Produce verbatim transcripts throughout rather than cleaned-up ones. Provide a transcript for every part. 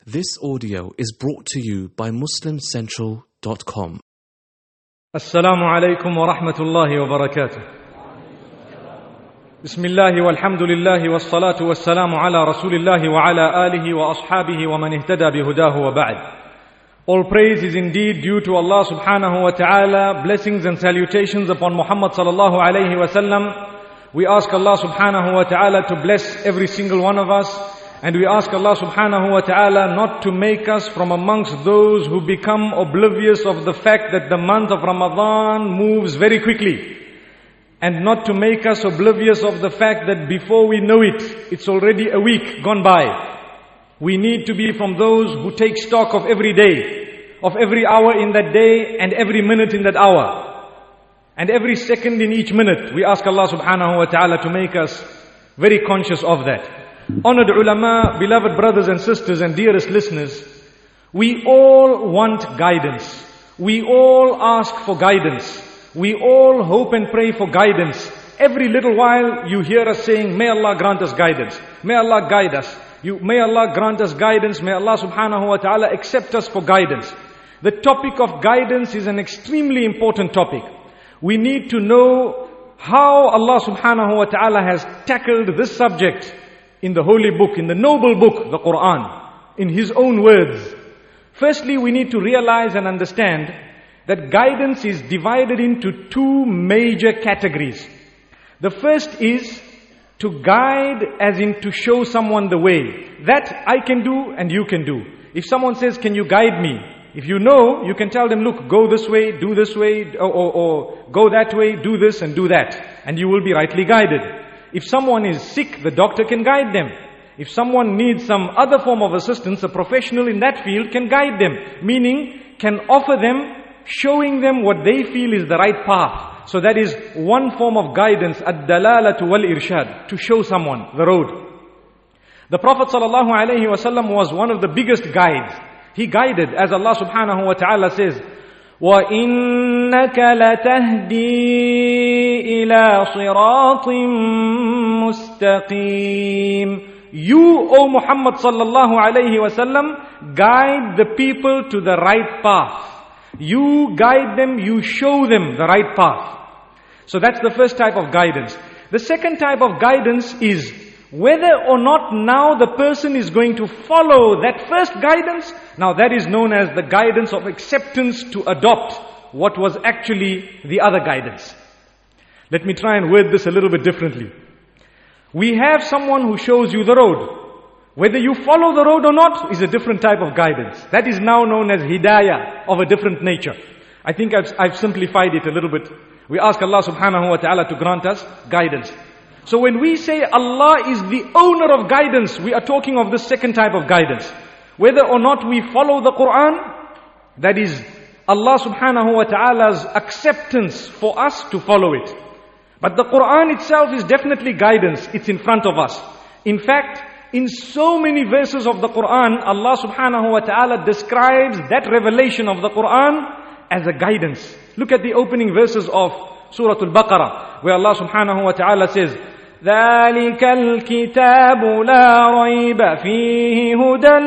This audio is brought to you by muslim central dot com. Assalamu alaikum wa rahmatullahi wa barakatuh. Bismillahi walhamdulillahi wassalatu wassalamu ala rasulillahi wa ala alihi wa ashabihi wa man ihtada bihudahu wa ba'd. All praise is indeed due to Allah subhanahu wa ta'ala. Blessings and salutations upon Muhammad sallallahu alayhi wa sallam. We ask Allah subhanahu wa ta'ala to bless every single one of us. And we ask Allah subhanahu wa ta'ala not to make us from amongst those who become oblivious of the fact that the month of Ramadan moves very quickly. And not to make us oblivious of the fact that before we know it, it's already a week gone by. We need to be from those who take stock of every day, of every hour in that day, and every minute in that hour, and every second in each minute. We ask Allah subhanahu wa ta'ala to make us very conscious of that. Honored ulama, beloved brothers and sisters and dearest listeners, we all want guidance. We all ask for guidance. We all hope and pray for guidance. Every little while you hear us saying, may Allah grant us guidance. May Allah guide us. You, may Allah grant us guidance. May Allah subhanahu wa ta'ala accept us for guidance. The topic of guidance is an extremely important topic. We need to know how Allah subhanahu wa ta'ala has tackled this subject in the holy book, in the noble book, the Quran, in His own words. Firstly, we need to realize and understand that guidance is divided into two major categories. The first is to guide, as in to show someone the way. That I can do and you can do. If someone says, can you guide me? If you know, you can tell them, look, go this way, do this way, or, or, or go that way, do this and do that. And you will be rightly guided. If someone is sick, the doctor can guide them. If someone needs some other form of assistance, a professional in that field can guide them. Meaning, can offer them, showing them what they feel is the right path. So that is one form of guidance, ad-dalalatu wal-irshad, to show someone the road. The Prophet sallallahu alaihi wasallam was one of the biggest guides. He guided, as Allah subhanahu wa ta'ala says, وَإِنَّكَ لَتَهْدِي إِلَى صِرَاطٍ مُسْتَقِيمٍ. You, O Muhammad sallallahu alayhi wa sallam, guide the people to the right path. You guide them, you show them the right path. So that's the first type of guidance. The second type of guidance is whether or not now the person is going to follow that first guidance. Now that is known as the guidance of acceptance to adopt what was actually the other guidance. Let me try and word this a little bit differently. We have someone who shows you the road. Whether you follow the road or not is a different type of guidance. That is now known as hidayah, of a different nature. I think I've, I've simplified it a little bit. We ask Allah subhanahu wa ta'ala to grant us guidance. So when we say Allah is the owner of guidance, we are talking of the second type of guidance. Whether or not we follow the Quran, that is Allah subhanahu wa ta'ala's acceptance for us to follow it. But the Quran itself is definitely guidance. It's in front of us. In fact, in so many verses of the Quran, Allah subhanahu wa ta'ala describes that revelation of the Quran as a guidance. Look at the opening verses of Surah Al-Baqarah, where Allah subhanahu wa ta'ala says, ذَلِكَ الْكِتَابُ لَا رَيْبَ فِيهِ هُدًى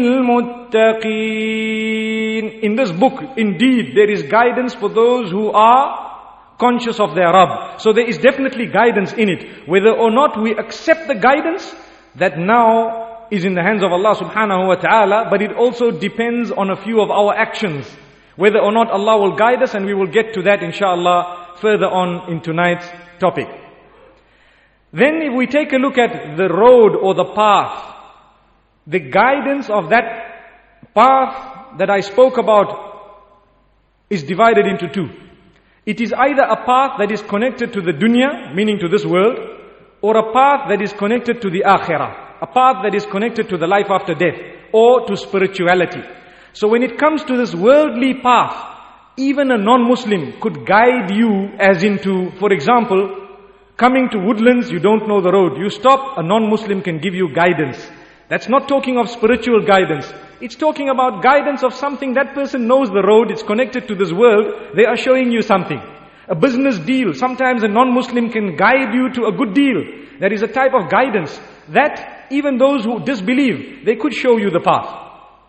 لِلْمُتَّقِينَ. In this book, indeed, there is guidance for those who are conscious of their Rabb. So there is definitely guidance in it. Whether or not we accept the guidance, that now is in the hands of Allah subhanahu wa ta'ala, but it also depends on a few of our actions. Whether or not Allah will guide us, and we will get to that inshallah further on in tonight's topic. Then if we take a look at the road or the path, the guidance of that path that I spoke about is divided into two. It is either a path that is connected to the dunya, meaning to this world, or a path that is connected to the akhirah, a path that is connected to the life after death, or to spirituality. So when it comes to this worldly path, even a non-Muslim could guide you as into, for example, coming to Woodlands, you don't know the road. You stop, a non-Muslim can give you guidance. That's not talking of spiritual guidance. It's talking about guidance of something that person knows the road, it's connected to this world, they are showing you something. A business deal, sometimes a non-Muslim can guide you to a good deal. There is a type of guidance that even those who disbelieve, they could show you the path.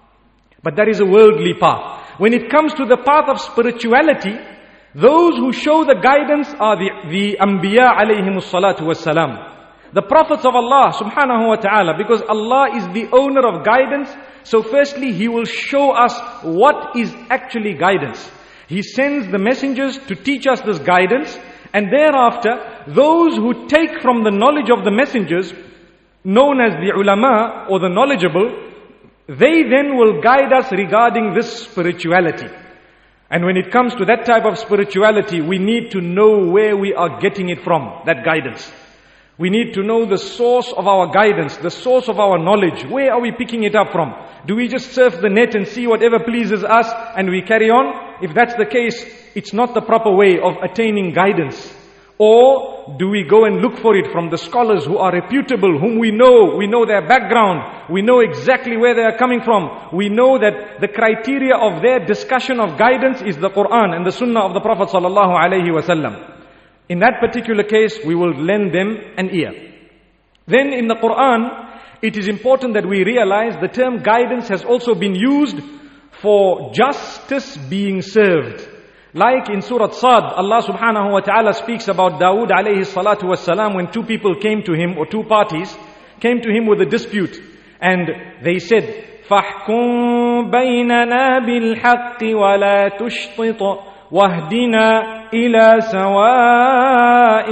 But that is a worldly path. When it comes to the path of spirituality, those who show the guidance are the, the Anbiya alayhimus salatu wassalam. The prophets of Allah subhanahu wa ta'ala, because Allah is the owner of guidance, so firstly He will show us what is actually guidance. He sends the messengers to teach us this guidance, and thereafter, those who take from the knowledge of the messengers, known as the ulama or the knowledgeable, they then will guide us regarding this spirituality. And when it comes to that type of spirituality, we need to know where we are getting it from, that guidance. We need to know the source of our guidance, the source of our knowledge. Where are we picking it up from? Do we just surf the net and see whatever pleases us and we carry on? If that's the case, it's not the proper way of attaining guidance. Or do we go and look for it from the scholars who are reputable, whom we know, we know their background, we know exactly where they are coming from. We know that the criteria of their discussion of guidance is the Quran and the Sunnah of the Prophet sallallahu alaihi wasallam. In that particular case, we will lend them an ear. Then in the Quran, it is important that we realize the term guidance has also been used for justice being served. Like in Surah Sad, Allah subhanahu wa ta'ala speaks about Dawood alayhi salatu wassalam, when two people came to him, or two parties, came to him with a dispute. And they said, فَاحْكُمْ بَيْنَنَا بِالْحَقِّ وَلَا تُشْطِطْ وَاهْدِنَا إِلَى سَوَاءِ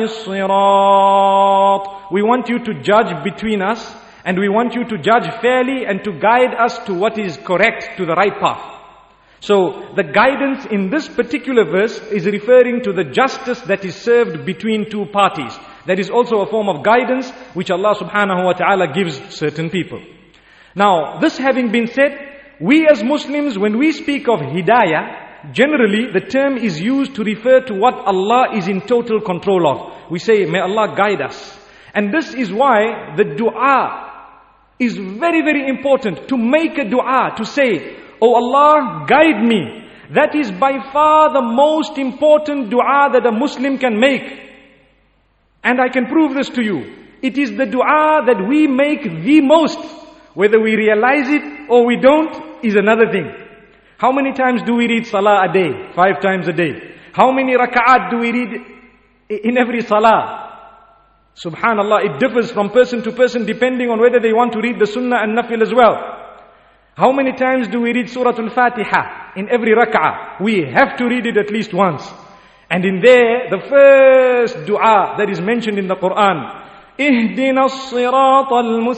الصِّرَاطِ. We want you to judge between us, and we want you to judge fairly and to guide us to what is correct, to the right path. So the guidance in this particular verse is referring to the justice that is served between two parties. That is also a form of guidance which Allah subhanahu wa ta'ala gives certain people. Now, this having been said, we as Muslims, when we speak of hidayah, generally the term is used to refer to what Allah is in total control of. We say, may Allah guide us. And this is why the dua is very, very important. To make a dua, to say, Oh Allah, guide me. That is by far the most important dua that a Muslim can make. And I can prove this to you. It is the dua that we make the most. Whether we realize it or we don't is another thing. How many times do we read salah a day? Five times a day. How many raka'at do we read in every salah? Subhanallah, it differs from person to person depending on whether they want to read the sunnah and nafil as well. How many times do we read Surah Al-Fatiha in every rak'ah? We have to read it at least once. And in there, the first dua that is mentioned in the Quran, Ihdina as-sirat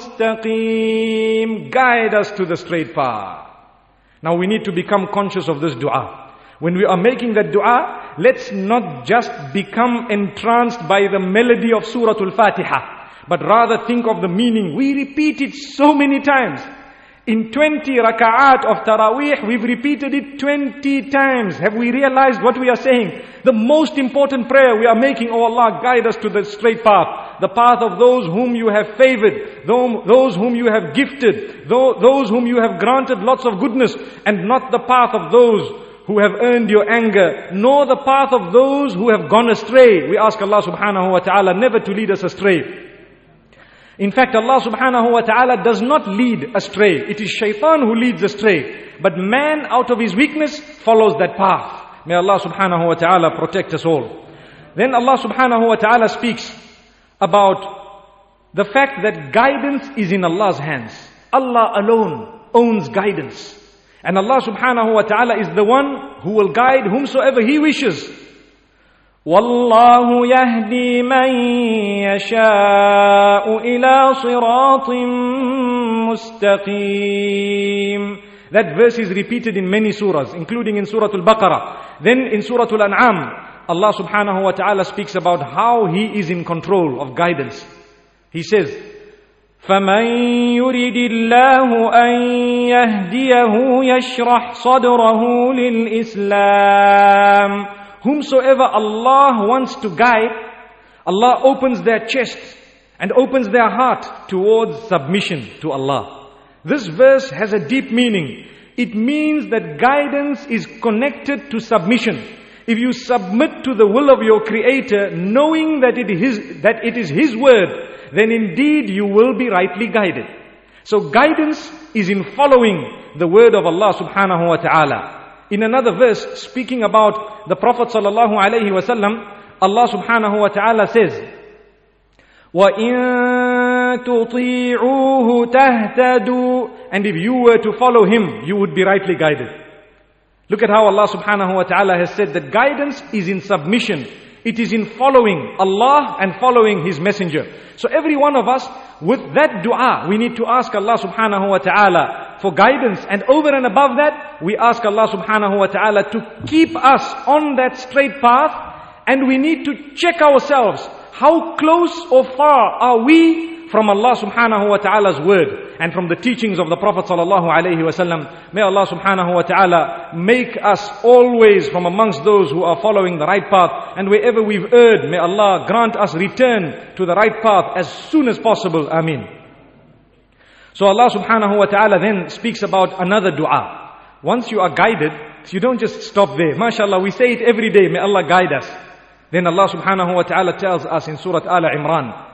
al-mustaqim, guide us to the straight path. Now we need to become conscious of this dua. When we are making that dua, let's not just become entranced by the melody of Surah Al-Fatiha, but rather think of the meaning. We repeat it so many times. In twenty raka'at of Taraweeh, we've repeated it twenty times. Have we realized what we are saying? The most important prayer we are making, Oh Allah, guide us to the straight path. The path of those whom you have favored, those whom you have gifted, those whom you have granted lots of goodness, and not the path of those who have earned your anger, nor the path of those who have gone astray. We ask Allah subhanahu wa ta'ala never to lead us astray. In fact, Allah subhanahu wa ta'ala does not lead astray. It is shaitan who leads astray. But man, out of his weakness, follows that path. May Allah subhanahu wa ta'ala protect us all. Then Allah subhanahu wa ta'ala speaks about the fact that guidance is in Allah's hands. Allah alone owns guidance. And Allah subhanahu wa ta'ala is the one who will guide whomsoever He wishes. وَاللَّهُ يَهْدِي مَنْ يَشَاءُ إِلَى صِرَاطٍ مُسْتَقِيمٍ. That verse is repeated in many surahs, including in Surah Al-Baqarah. Then in Surah Al-An'am, Allah subhanahu wa ta'ala speaks about how He is in control of guidance. He says, فَمَنْ يُرِدِ اللَّهُ أَنْ يَهْدِيَهُ يَشْرَحْ صَدْرَهُ لِلْإِسْلَامِ. Whomsoever Allah wants to guide, Allah opens their chest and opens their heart towards submission to Allah. This verse has a deep meaning. It means that guidance is connected to submission. If you submit to the will of your Creator, knowing that it is, that it is His word, then indeed you will be rightly guided. So guidance is in following the word of Allah subhanahu wa ta'ala. In another verse, speaking about the Prophet sallallahu alayhi wa sallam, Allah subhanahu wa ta'ala says, وَإِن تُطِيعُوهُ تَهْتَدُوا. And if you were to follow him, you would be rightly guided. Look at how Allah subhanahu wa ta'ala has said that guidance is in submission. It is in following Allah and following His Messenger. So every one of us, with that dua, we need to ask Allah subhanahu wa ta'ala for guidance. And over and above that, we ask Allah subhanahu wa ta'ala to keep us on that straight path. And we need to check ourselves. How close or far are we from Allah subhanahu wa ta'ala's word and from the teachings of the Prophet sallallahu alayhi wa sallam? May Allah subhanahu wa ta'ala make us always from amongst those who are following the right path. And wherever we've erred, may Allah grant us return to the right path as soon as possible. Ameen. So Allah subhanahu wa ta'ala then speaks about another dua. Once you are guided, you don't just stop there. MashaAllah, we say it every day, may Allah guide us. Then Allah subhanahu wa ta'ala tells us in Surah Al Imran,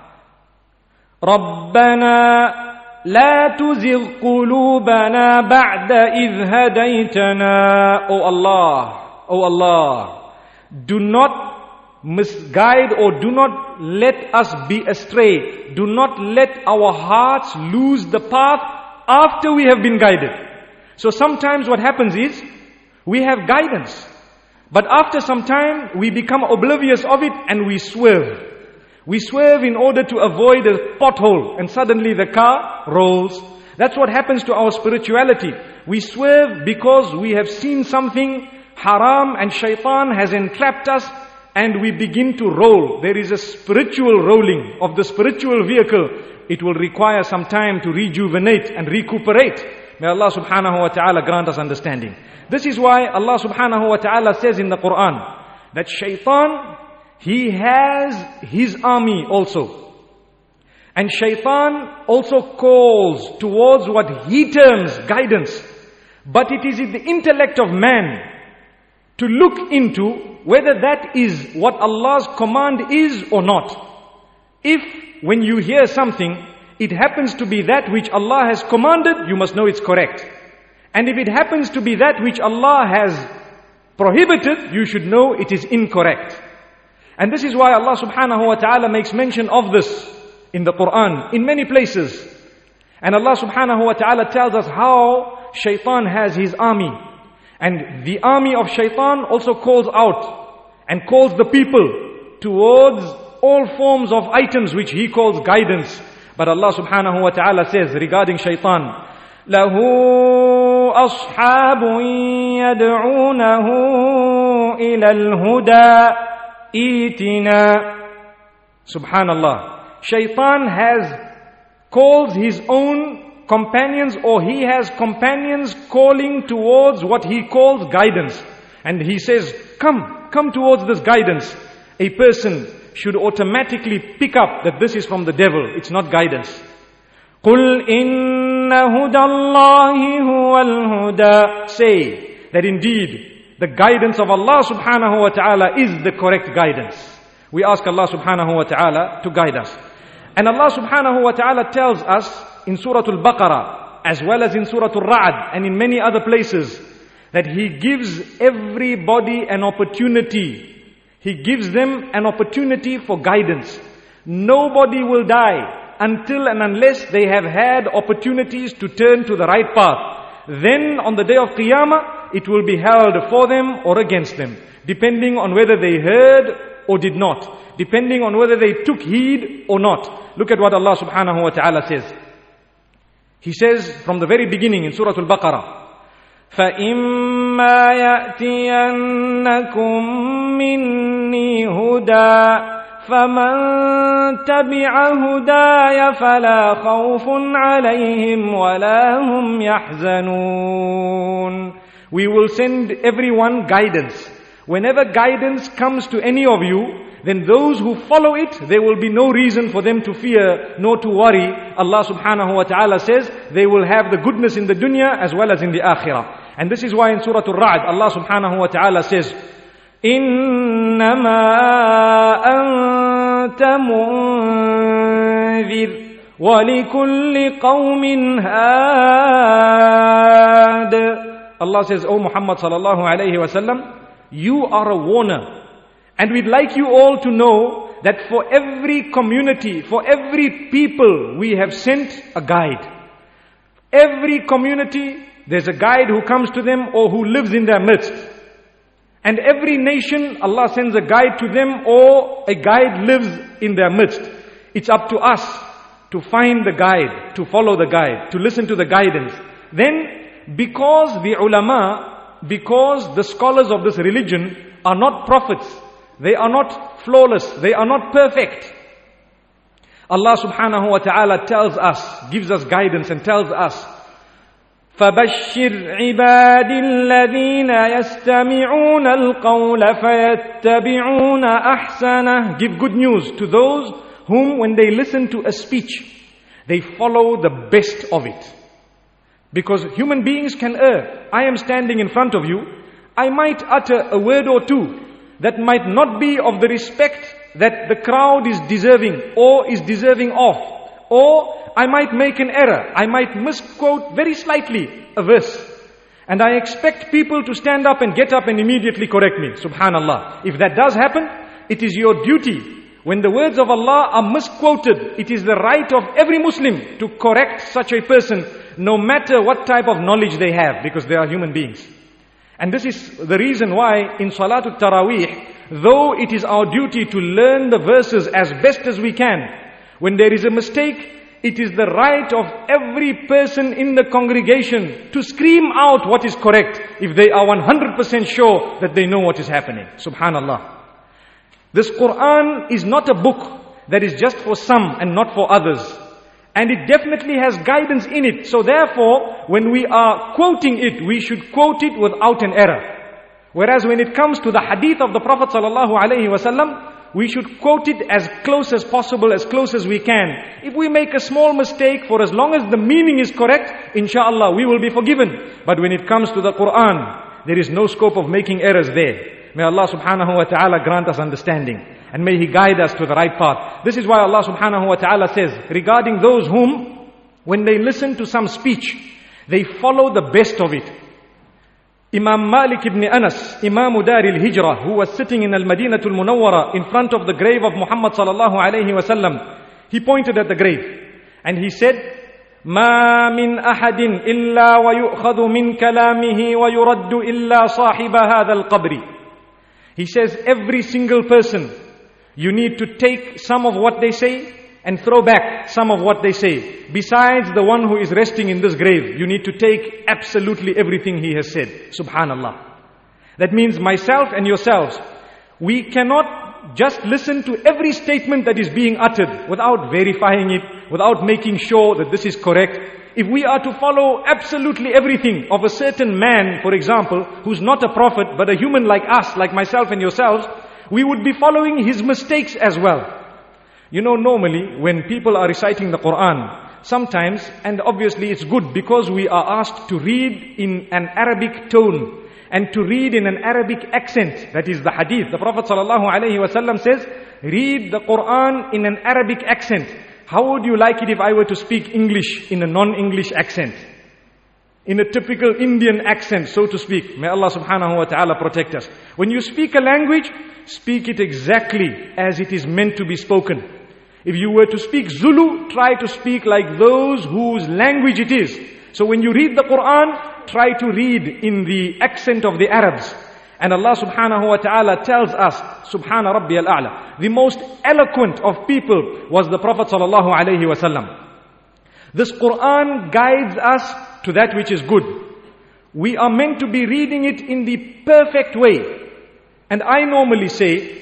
رَبَّنَا لَا تُزِغْ قُلُوبَنَا بَعْدَ إِذْ هَدَيْتَنَا. O Allah, O Allah, do not misguide or do not let us be astray. Do not let our hearts lose the path after we have been guided. So sometimes what happens is, we have guidance. But after some time, we become oblivious of it and we swerve. We swerve in order to avoid a pothole and suddenly the car rolls. That's what happens to our spirituality. We swerve because we have seen something haram and shaitan has entrapped us and we begin to roll. There is a spiritual rolling of the spiritual vehicle. It will require some time to rejuvenate and recuperate. May Allah subhanahu wa ta'ala grant us understanding. This is why Allah subhanahu wa ta'ala says in the Quran that shaitan, he has his army also. And shaitan also calls towards what he terms guidance. But it is in the intellect of man to look into whether that is what Allah's command is or not. If when you hear something, it happens to be that which Allah has commanded, you must know it's correct. And if it happens to be that which Allah has prohibited, you should know it is incorrect. And this is why Allah subhanahu wa ta'ala makes mention of this in the Quran, in many places. And Allah subhanahu wa ta'ala tells us how shaitan has his army. And the army of shaitan also calls out and calls the people towards all forms of items which he calls guidance. But Allah subhanahu wa ta'ala says regarding shaitan, لَهُ أَصْحَابٌ يَدْعُونَهُ إِلَى الْهُدَى إِيتِنَا. Subhanallah. Shaitan has calls his own companions, or he has companions calling towards what he calls guidance. And he says, come, come towards this guidance. A person should automatically pick up that this is from the devil, it's not guidance. قُلْ إِنَّ هُدَى اللَّهِ هُوَ الْهُدَى. Say that indeed the guidance of Allah subhanahu wa ta'ala is the correct guidance. We ask Allah subhanahu wa ta'ala to guide us. And Allah subhanahu wa ta'ala tells us in Surah Al-Baqarah, as well as in Surah Al-Ra'd and in many other places, that He gives everybody an opportunity. He gives them an opportunity for guidance. Nobody will die until and unless they have had opportunities to turn to the right path. Then on the day of Qiyamah, it will be held for them or against them, depending on whether they heard or did not, depending on whether they took heed or not. Look at what Allah subhanahu wa ta'ala says. He says from the very beginning in Surah Al-Baqarah, فَإِمَّا يَأْتِيَنَّكُمْ مِنِّي هُدًى فَمَنْ تَبِعَ هُدَايَ فَلَا خَوْفٌ عَلَيْهِمْ وَلَا هُمْ يَحْزَنُونَ. We will send everyone guidance. Whenever guidance comes to any of you, then those who follow it, there will be no reason for them to fear nor to worry. Allah subhanahu wa ta'ala says they will have the goodness in the dunya as well as in the akhirah. And this is why in Surah Al-Ra'd, Allah subhanahu wa ta'ala says, إِنَّمَا أَنْتَ مُنذِرٌ وَلِكُلِّ قَوْمٍ هَادٍ. Allah says, O Muhammad sallallahu alayhi wa sallam, you are a warner. And we'd like you all to know that for every community, for every people, we have sent a guide. Every community, there's a guide who comes to them or who lives in their midst. And every nation, Allah sends a guide to them or a guide lives in their midst. It's up to us to find the guide, to follow the guide, to listen to the guidance. Then, because the ulama, because the scholars of this religion are not prophets, they are not flawless, they are not perfect. Allah subhanahu wa ta'ala tells us, gives us guidance and tells us, فَبَشِّرْ عِبَادِ الَّذِينَ يَسْتَمِعُونَ الْقَوْلَ فَيَتَّبِعُونَ أَحْسَنَهُ. Give good news to those whom when they listen to a speech, they follow the best of it. Because human beings can err. I am standing in front of you, I might utter a word or two that might not be of the respect that the crowd is deserving or is deserving of. Or I might make an error. I might misquote very slightly a verse. And I expect people to stand up and get up and immediately correct me. Subhanallah. If that does happen, it is your duty. When the words of Allah are misquoted, it is the right of every Muslim to correct such a person, no matter what type of knowledge they have, because they are human beings. And this is the reason why in Salatul Taraweeh, though it is our duty to learn the verses as best as we can, when there is a mistake, it is the right of every person in the congregation to scream out what is correct if they are one hundred percent sure that they know what is happening. Subhanallah. This Quran is not a book that is just for some and not for others. And it definitely has guidance in it. So therefore, when we are quoting it, we should quote it without an error. Whereas when it comes to the hadith of the Prophet sallallahu alaihi wasallam, we should quote it as close as possible, as close as we can. If we make a small mistake, for as long as the meaning is correct, inshallah, we will be forgiven. But when it comes to the Quran, there is no scope of making errors there. May Allah subhanahu wa ta'ala grant us understanding. And may He guide us to the right path. This is why Allah subhanahu wa ta'ala says, regarding those whom, when they listen to some speech, they follow the best of it. Imam Malik ibn Anas, Imam Dar al-Hijrah, who was sitting in Al-Madinatul Munawwara in front of the grave of Muhammad sallallahu alayhi wa sallam, he pointed at the grave and he said, ما من أحد إلا ويؤخذ من كلامه ويرد إلا صاحب هذا القبر. He says, every single person, you need to take some of what they say and throw back some of what they say. Besides the one who is resting in this grave, you need to take absolutely everything he has said. Subhanallah. That means myself and yourselves, we cannot just listen to every statement that is being uttered without verifying it, without making sure that this is correct. If we are to follow absolutely everything of a certain man, for example, who's not a prophet but a human like us, like myself and yourselves, we would be following his mistakes as well. You know, normally when people are reciting the Quran, sometimes, and obviously it's good because we are asked to read in an Arabic tone and to read in an Arabic accent, that is the hadith. The Prophet ﷺ says, read the Quran in an Arabic accent. How would you like it if I were to speak English in a non-English accent? In a typical Indian accent, so to speak. May Allah subhanahu wa ta'ala protect us. When you speak a language, speak it exactly as it is meant to be spoken. If you were to speak Zulu, try to speak like those whose language it is. So when you read the Quran, try to read in the accent of the Arabs. And Allah subhanahu wa ta'ala tells us, Subhana Rabbi al-A'la, the most eloquent of people was the Prophet sallallahu alayhi wa sallam. This Quran guides us to that which is good. We are meant to be reading it in the perfect way. And I normally say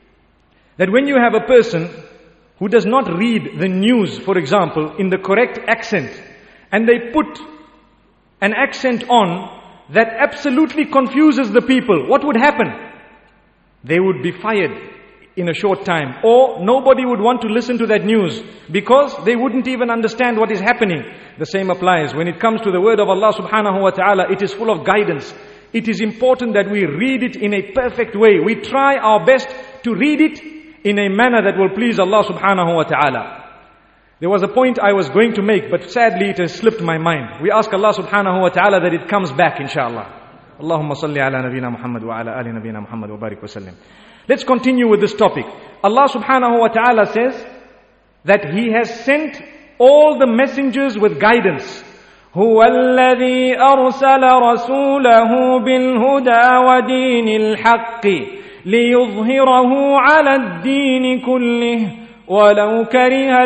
that when you have a person who does not read the news, for example, in the correct accent, and they put an accent on that absolutely confuses the people, what would happen? They would be fired in a short time, or nobody would want to listen to that news because they wouldn't even understand what is happening. The same applies when it comes to the word of Allah subhanahu wa ta'ala. It is full of guidance. It is important that we read it in a perfect way. We try our best to read it in a manner that will please Allah subhanahu wa ta'ala. There was a point I was going to make, but sadly it has slipped my mind. We ask Allah subhanahu wa ta'ala that it comes back, inshallah. Allahumma salli ala nabina Muhammad wa ala ali nabina Muhammad wa barik wa sallim. Let's continue with this topic. Allah subhanahu wa ta'ala says that He has sent all the messengers with guidance. هو الذي أرسل رسوله بالهدى ودين الحق ليظهره على الدين كله ولو كره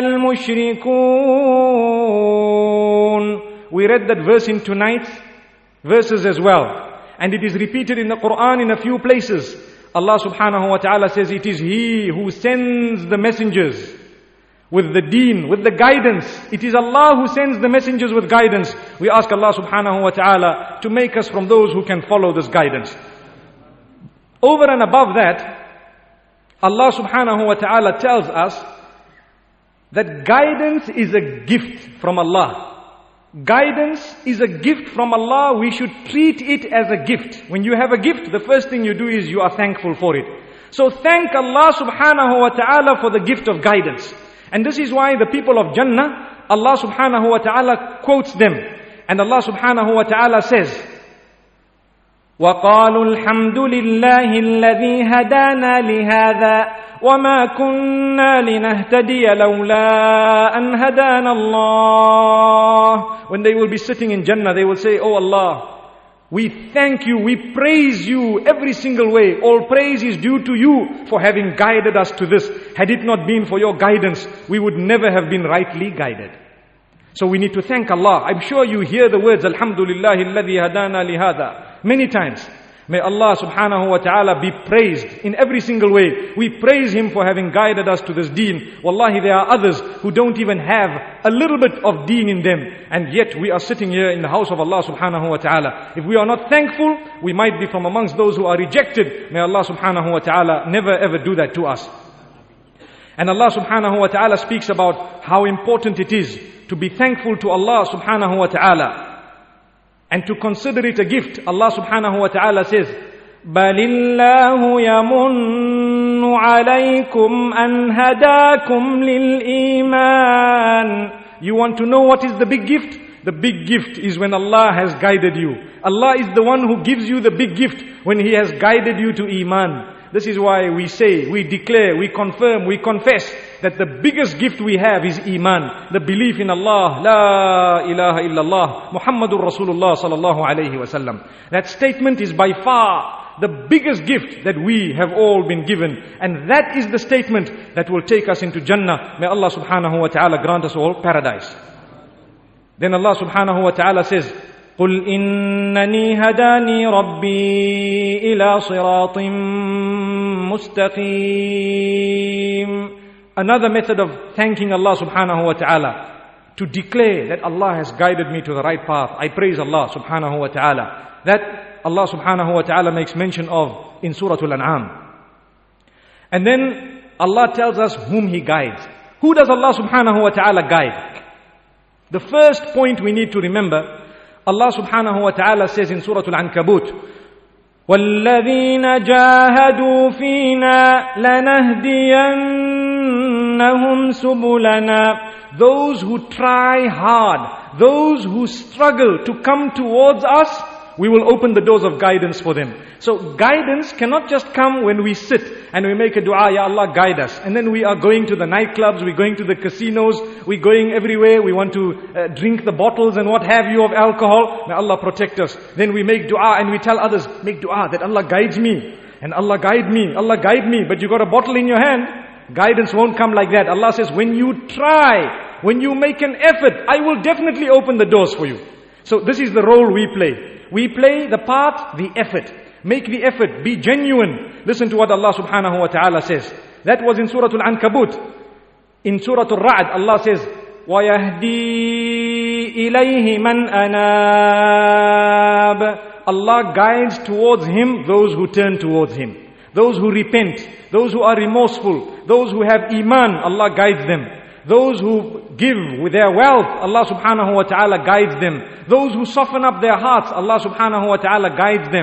المشركون. We read that verse in tonight's verses as well. And it is repeated in the Quran in a few places. Allah subhanahu wa ta'ala says it is He who sends the messengers with the deen, with the guidance. It is Allah who sends the messengers with guidance. We ask Allah subhanahu wa ta'ala to make us from those who can follow this guidance. Over and above that, Allah subhanahu wa ta'ala tells us that guidance is a gift from Allah. Guidance is a gift from Allah. We should treat it as a gift. When you have a gift, the first thing you do is you are thankful for it. So thank Allah subhanahu wa ta'ala for the gift of guidance. And this is why the people of Jannah, Allah subhanahu wa ta'ala quotes them. And Allah subhanahu wa ta'ala says, وَقَالُوا الْحَمْدُ لِلَّهِ الَّذِي هَدَانَا لِهَذَا وَمَا كُنَّا لِنَهْتَدِيَ لَوْلَا أَنْ هَدَانَ اللَّهِ. When they will be sitting in Jannah, they will say, Oh Allah, we thank you, we praise you every single way. All praise is due to you for having guided us to this. Had it not been for your guidance, we would never have been rightly guided. So we need to thank Allah. I'm sure you hear the words, Alhamdulillahi alladhi hadana lihada, many times. May Allah subhanahu wa ta'ala be praised in every single way. We praise Him for having guided us to this deen. Wallahi, there are others who don't even have a little bit of deen in them. And yet we are sitting here in the house of Allah subhanahu wa ta'ala. If we are not thankful, we might be from amongst those who are rejected. May Allah subhanahu wa ta'ala never ever do that to us. And Allah subhanahu wa ta'ala speaks about how important it is to be thankful to Allah subhanahu wa ta'ala. And to consider it a gift. Allah subhanahu wa ta'ala says, بَلِ اللَّهُ يَمُنُّ عَلَيْكُمْ أَنْ هَدَاكُمْ لِلْإِيمَانِ. You want to know what is the big gift? The big gift is when Allah has guided you. Allah is the one who gives you the big gift when He has guided you to Iman. This is why we say, we declare, we confirm, we confess that the biggest gift we have is Iman. The belief in Allah, La ilaha illallah, Muhammadur Rasulullah sallallahu alayhi wa sallam. That statement is by far the biggest gift that we have all been given. And that is the statement that will take us into Jannah. May Allah subhanahu wa ta'ala grant us all paradise. Then Allah subhanahu wa ta'ala says, قُلْ إِنَّنِي هَدَانِي رَبِّي إِلَى صِرَاطٍ مُسْتَقِيمٍ. Another method of thanking Allah subhanahu wa ta'ala, to declare that Allah has guided me to the right path. I praise Allah subhanahu wa ta'ala. That Allah subhanahu wa ta'ala makes mention of in Surah Al-An'am. And then Allah tells us whom He guides. Who does Allah subhanahu wa ta'ala guide? The first point we need to remember, Allah subhanahu wa ta'ala says in Surah Al-Ankabut, وَالَّذِينَ جَاهَدُوا فِينَا لَنَهْدِيَنَّهُمْ سُبُلَنَا. Those who try hard, those who struggle to come towards us, we will open the doors of guidance for them. So guidance cannot just come when we sit and we make a dua, Ya Allah, guide us. And then we are going to the nightclubs, we're going to the casinos, we're going everywhere, we want to uh, drink the bottles and what have you of alcohol. May Allah protect us. Then we make dua and we tell others, make dua that Allah guides me. And Allah guide me, Allah guide me. But you got a bottle in your hand. Guidance won't come like that. Allah says, when you try, when you make an effort, I will definitely open the doors for you. So this is the role we play. We play the part, the effort. Make the effort, be genuine. Listen to what Allah subhanahu wa ta'ala says. That was in Surah Al-Ankabut. In Surah Al-Ra'd, Allah says, وَيَهْدِي إِلَيْهِ مَنْ أَنَابَ. Allah guides towards Him those who turn towards Him. Those who repent, those who are remorseful, those who have Iman, Allah guides them. Those who give with their wealth, Allah subhanahu wa ta'ala guides them. Those who soften up their hearts, Allah subhanahu wa ta'ala guides them.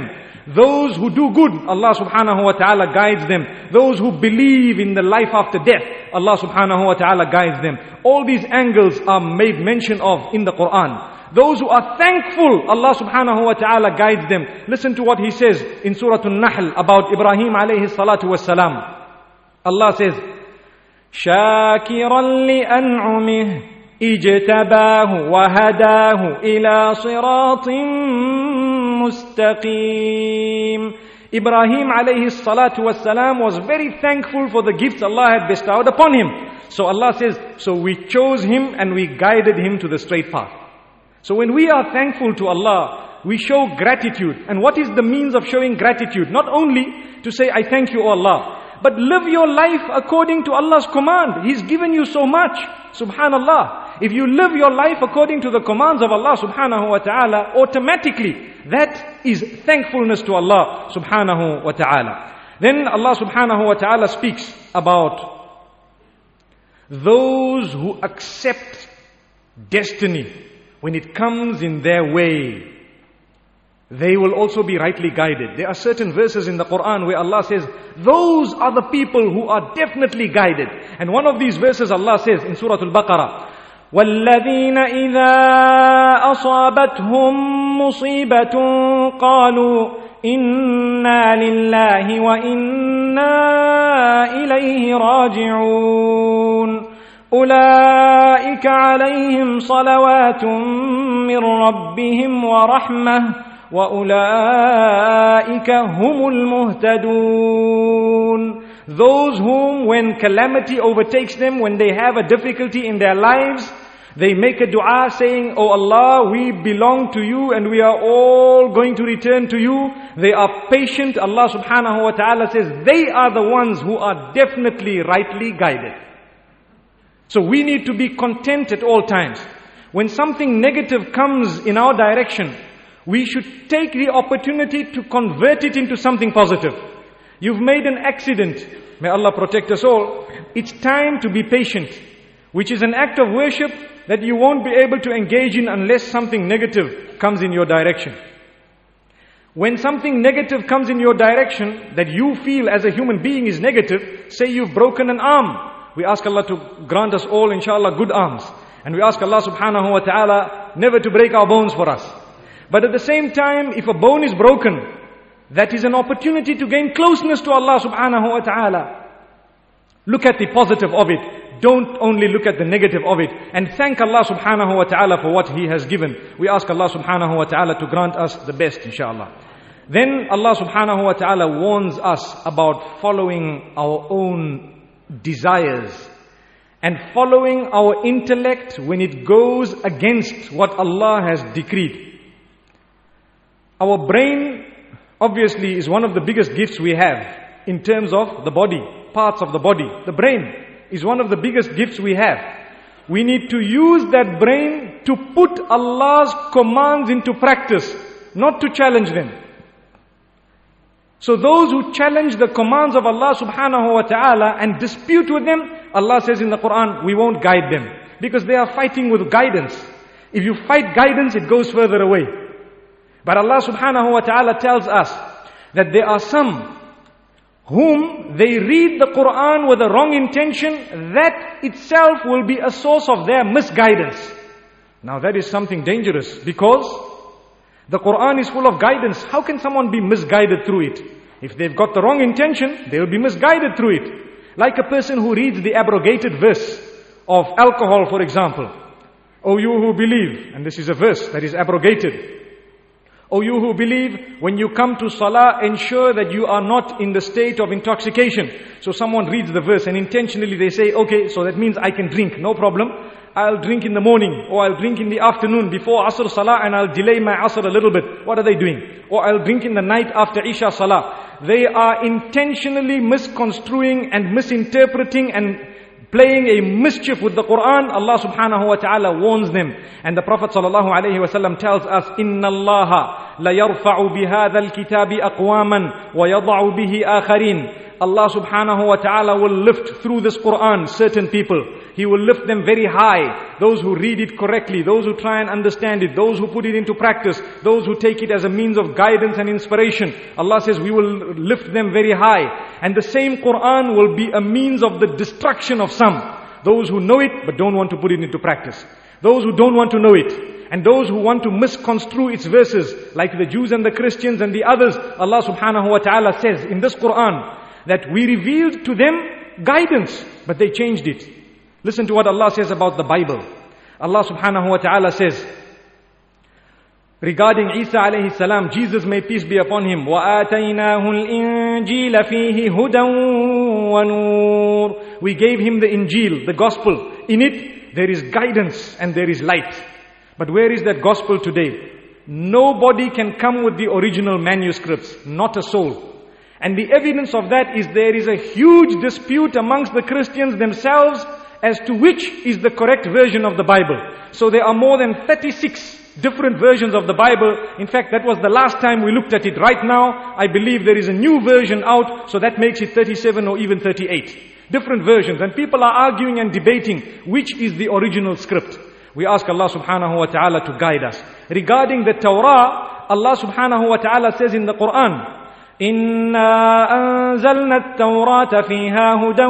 Those who do good, Allah subhanahu wa ta'ala guides them. Those who believe in the life after death, Allah subhanahu wa ta'ala guides them. All these angles are made mention of in the Quran. Those who are thankful, Allah subhanahu wa ta'ala guides them. Listen to what He says in Surah An-Nahl about Ibrahim alayhi salatu wassalam. Allah says, شَاكِرًا لِأَنْعُمِهِ اجتباه وهداه إلى صراط مستقيم. Ibrahim alayhi salatu wassalam was very thankful for the gifts Allah had bestowed upon him. So Allah says, so we chose him and we guided him to the straight path. So when we are thankful to Allah, we show gratitude. And what is the means of showing gratitude? Not only to say, I thank you, O Allah, but live your life according to Allah's command. He's given you so much. Subhanallah. If you live your life according to the commands of Allah subhanahu wa ta'ala, automatically that is thankfulness to Allah subhanahu wa ta'ala. Then Allah subhanahu wa ta'ala speaks about those who accept destiny when it comes in their way. They will also be rightly guided. There are certain verses in the Quran where Allah says, those are the people who are definitely guided. And one of these verses Allah says in Surah Al-Baqarah, وَالَّذِينَ إِذَا أَصَابَتْهُمْ مُصِيبَةٌ قَالُوا إِنَّا لِلَّهِ وَإِنَّا إِلَيْهِ رَاجِعُونَ أُولَئِكَ عَلَيْهِمْ صَلَوَاتٌ مِّن رَّبِّهِمْ وَرَحْمَةٌ وَأُولَئِكَ هُمُ الْمُهْتَدُونَ. Those whom when calamity overtakes them, when they have a difficulty in their lives, they make a dua saying, Oh Allah, we belong to you and we are all going to return to you. They are patient. Allah subhanahu wa ta'ala says, they are the ones who are definitely rightly guided. So we need to be content at all times. When something negative comes in our direction, we should take the opportunity to convert it into something positive. You've made an accident. May Allah protect us all. It's time to be patient, which is an act of worship that you won't be able to engage in unless something negative comes in your direction. When something negative comes in your direction that you feel as a human being is negative, say you've broken an arm. We ask Allah to grant us all, inshallah, good arms. And we ask Allah subhanahu wa ta'ala never to break our bones for us. But at the same time, if a bone is broken, that is an opportunity to gain closeness to Allah subhanahu wa ta'ala. Look at the positive of it. Don't only look at the negative of it. And thank Allah subhanahu wa ta'ala for what He has given. We ask Allah subhanahu wa ta'ala to grant us the best, inshallah. Then Allah subhanahu wa ta'ala warns us about following our own desires and following our intellect when it goes against what Allah has decreed. Our brain obviously is one of the biggest gifts we have in terms of the body, parts of the body. The brain is one of the biggest gifts we have. We need to use that brain to put Allah's commands into practice, not to challenge them. So those who challenge the commands of Allah subhanahu wa ta'ala and dispute with them, Allah says in the Quran, we won't guide them. Because they are fighting with guidance. If you fight guidance, it goes further away. But Allah subhanahu wa ta'ala tells us that there are some whom they read the Quran with a wrong intention, that itself will be a source of their misguidance. Now that is something dangerous, because the Quran is full of guidance. How can someone be misguided through it? If they've got the wrong intention, they will be misguided through it. Like a person who reads the abrogated verse of alcohol, for example. O you who believe, and this is a verse that is abrogated. O you who believe, when you come to salah, ensure that you are not in the state of intoxication. So someone reads the verse and intentionally they say, okay, so that means I can drink, no problem. I'll drink in the morning, or I'll drink in the afternoon before Asr Salah, and I'll delay my Asr a little bit. What are they doing? Or I'll drink in the night after Isha Salah. They are intentionally misconstruing and misinterpreting and playing a mischief with the Quran. Allah subhanahu wa ta'ala warns them. And the Prophet sallallahu alayhi wa sallam tells us, إِنَّ اللَّهَ لَيَرْفَعُ بِهَذَا الْكِتَابِ أَقْوَامًا وَيَضَعُ بِهِ آخَرِينَ. Allah subhanahu wa ta'ala will lift through this Quran certain people. He will lift them very high. those who read it correctly, those who try and understand it, those who put it into practice, those who take it as a means of guidance and inspiration. Allah says we will lift them very high. And the same Quran will be a means of the destruction of some. Those who know it but don't want to put it into practice. Those who don't want to know it. And those who want to misconstrue its verses, like the Jews and the Christians and the others. Allah subhanahu wa ta'ala says in this Quran that we revealed to them guidance, but they changed it. Listen to what Allah says about the Bible. Allah subhanahu wa ta'ala says regarding Isa alayhi salam, Jesus, may peace be upon him, وَآتَيْنَاهُ الْإِنْجِيلَ فِيهِ هُدًى وَنُورٌ. We gave him the Injil, the Gospel. In it there is guidance and there is light. But where is that Gospel today? Nobody can come with the original manuscripts, not a soul. And the evidence of that is there is a huge dispute amongst the Christians themselves as to which is the correct version of the Bible. So there are more than thirty-six different versions of the Bible. In fact, that was the last time we looked at it. Right now, I believe there is a new version out, so that makes it thirty-seven or even thirty-eight. Different versions. And people are arguing and debating which is the original script. We ask Allah subhanahu wa ta'ala to guide us. Regarding the Torah, Allah subhanahu wa ta'ala says in the Quran, إِنَّا أَنزَلْنَا التَّوْرَاةَ فِيهَا هُدًى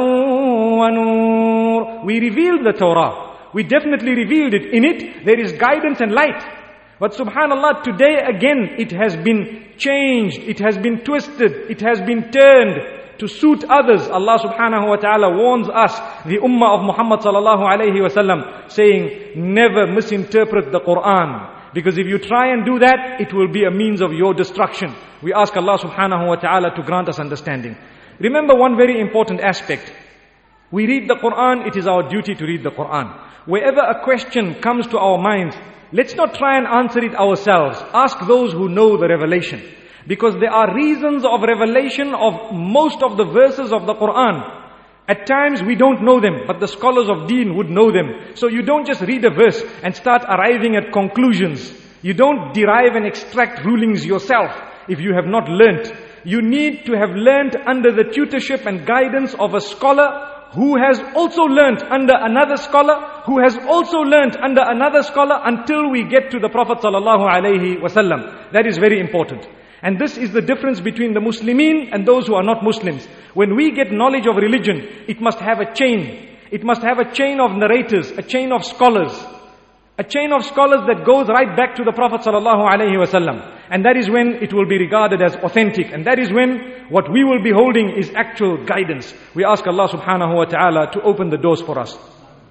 وَنُورٌ. We revealed the Torah. We definitely revealed it. In it, there is guidance and light. But subhanallah, today again, it has been changed. It has been twisted. It has been turned to suit others. Allah subhanahu wa ta'ala warns us, the ummah of Muhammad sallallahu alayhi wa sallam, saying, never misinterpret the Quran. Because if you try and do that, it will be a means of your destruction. We ask Allah subhanahu wa ta'ala to grant us understanding. Remember one very important aspect. We read the Quran, it is our duty to read the Quran. Wherever a question comes to our minds, let's not try and answer it ourselves. Ask those who know the revelation. Because there are reasons of revelation of most of the verses of the Quran. At times we don't know them, but the scholars of deen would know them. So you don't just read a verse and start arriving at conclusions. You don't derive and extract rulings yourself if you have not learnt. You need to have learnt under the tutorship and guidance of a scholar who has also learnt under another scholar, who has also learnt under another scholar, until we get to the Prophet sallallahu alaihi wasallam. That is very important. And this is the difference between the Muslimin and those who are not Muslims. When we get knowledge of religion, it must have a chain. It must have a chain of narrators, a chain of scholars. A chain of scholars that goes right back to the Prophet sallallahu alaihi wasallam. And that is when it will be regarded as authentic. And that is when what we will be holding is actual guidance. We ask Allah subhanahu wa ta'ala to open the doors for us.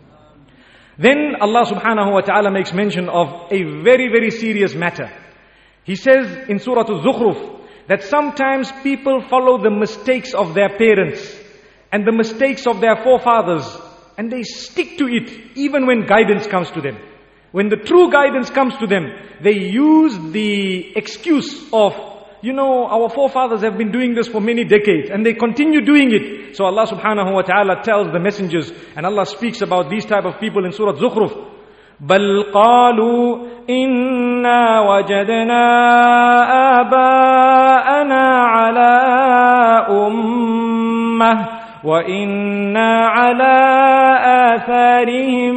Then Allah subhanahu wa ta'ala makes mention of a very, very serious matter. He says in Surah Al-Zukhruf that sometimes people follow the mistakes of their parents and the mistakes of their forefathers, and they stick to it even when guidance comes to them. When the true guidance comes to them, they use the excuse of, you know, our forefathers have been doing this for many decades, and they continue doing it. So Allah subhanahu wa ta'ala tells the messengers, and Allah speaks about these type of people in Surah Zukhruf, بَلْ قَالُوا إِنَّا وَجَدْنَا آبَاءَنَا عَلَىٰ أُمَّةٍ وَإِنَّا عَلَىٰ آثَارِهِمْ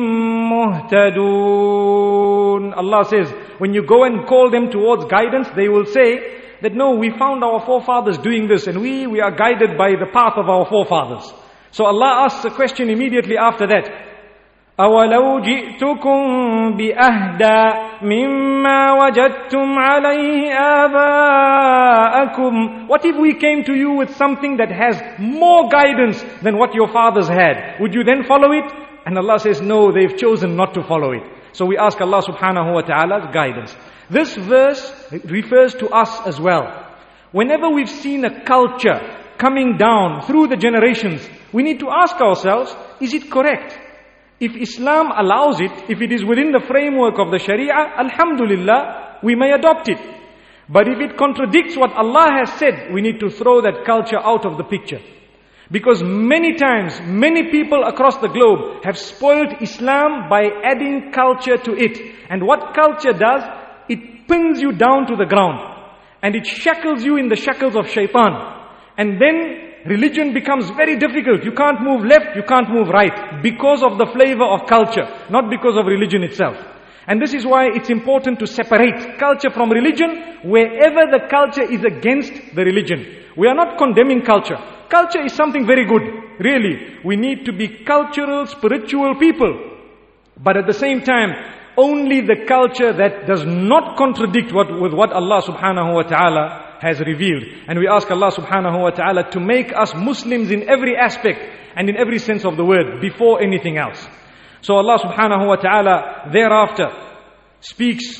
مُهْتَدُونَ. Allah says, when you go and call them towards guidance, they will say that no, we found our forefathers doing this, and we, we are guided by the path of our forefathers. So Allah asks a question immediately after that. أَوَلَوْ جِئْتُكُمْ بِأَهْدَى مِمَّا وَجَدْتُمْ عَلَيْهِ آبَاءَكُمْ. What if we came to you with something that has more guidance than what your fathers had? Would you then follow it? And Allah says, no, they've chosen not to follow it. So we ask Allah subhanahu wa ta'ala's guidance. This verse refers to us as well. Whenever we've seen a culture coming down through the generations, we need to ask ourselves, is it correct? If Islam allows it, if it is within the framework of the Sharia, alhamdulillah, we may adopt it. But if it contradicts what Allah has said, we need to throw that culture out of the picture. Because many times, many people across the globe have spoiled Islam by adding culture to it. And what culture does, it pins you down to the ground. And it shackles you in the shackles of shaitan. And then religion becomes very difficult. You can't move left, you can't move right, because of the flavor of culture, not because of religion itself. And this is why it's important to separate culture from religion wherever the culture is against the religion. We are not condemning culture. Culture is something very good, really. We need to be cultural, spiritual people. But at the same time, only the culture that does not contradict what, with what Allah subhanahu wa ta'ala has revealed. And we ask Allah subhanahu wa ta'ala to make us Muslims in every aspect and in every sense of the word before anything else. So Allah subhanahu wa ta'ala thereafter speaks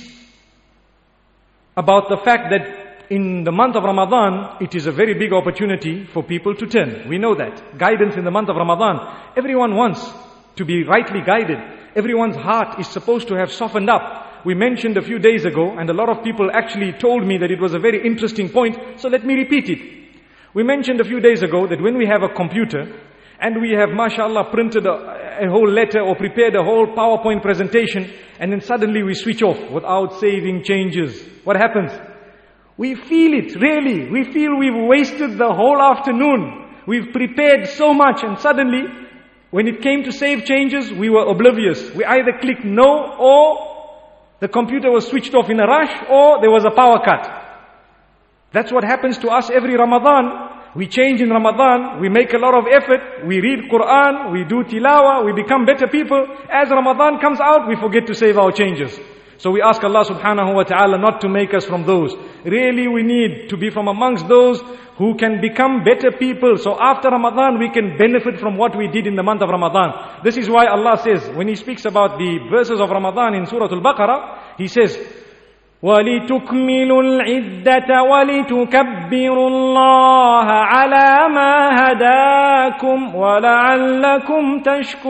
about the fact that in the month of Ramadan, it is a very big opportunity for people to turn. We know that. Guidance in the month of Ramadan. Everyone wants to be rightly guided. Everyone's heart is supposed to have softened up. We mentioned a few days ago, and a lot of people actually told me that it was a very interesting point, so let me repeat it. We mentioned a few days ago that when we have a computer, and we have, mashallah, printed a, a whole letter or prepared a whole PowerPoint presentation, and then suddenly we switch off without saving changes. What happens? We feel it, really. We feel we've wasted the whole afternoon. We've prepared so much, and suddenly, when it came to save changes, we were oblivious. We either clicked no, or the computer was switched off in a rush, or there was a power cut. That's what happens to us every Ramadan. We change in Ramadan, we make a lot of effort, we read Quran, we do tilawah, we become better people. As Ramadan comes out, we forget to save our changes. So we ask Allah subhanahu wa ta'ala not to make us from those. Really we need to be from amongst those who can become better people. So after Ramadan we can benefit from what we did in the month of Ramadan. This is why Allah says, when He speaks about the verses of Ramadan in Surah Al-Baqarah, He says, وَلِتُكْمِلُوا الْعِدَّةَ وَلِتُكَبِّرُوا اللَّهَ عَلَى مَا هَدَاكُمْ وَلَعَلَّكُمْ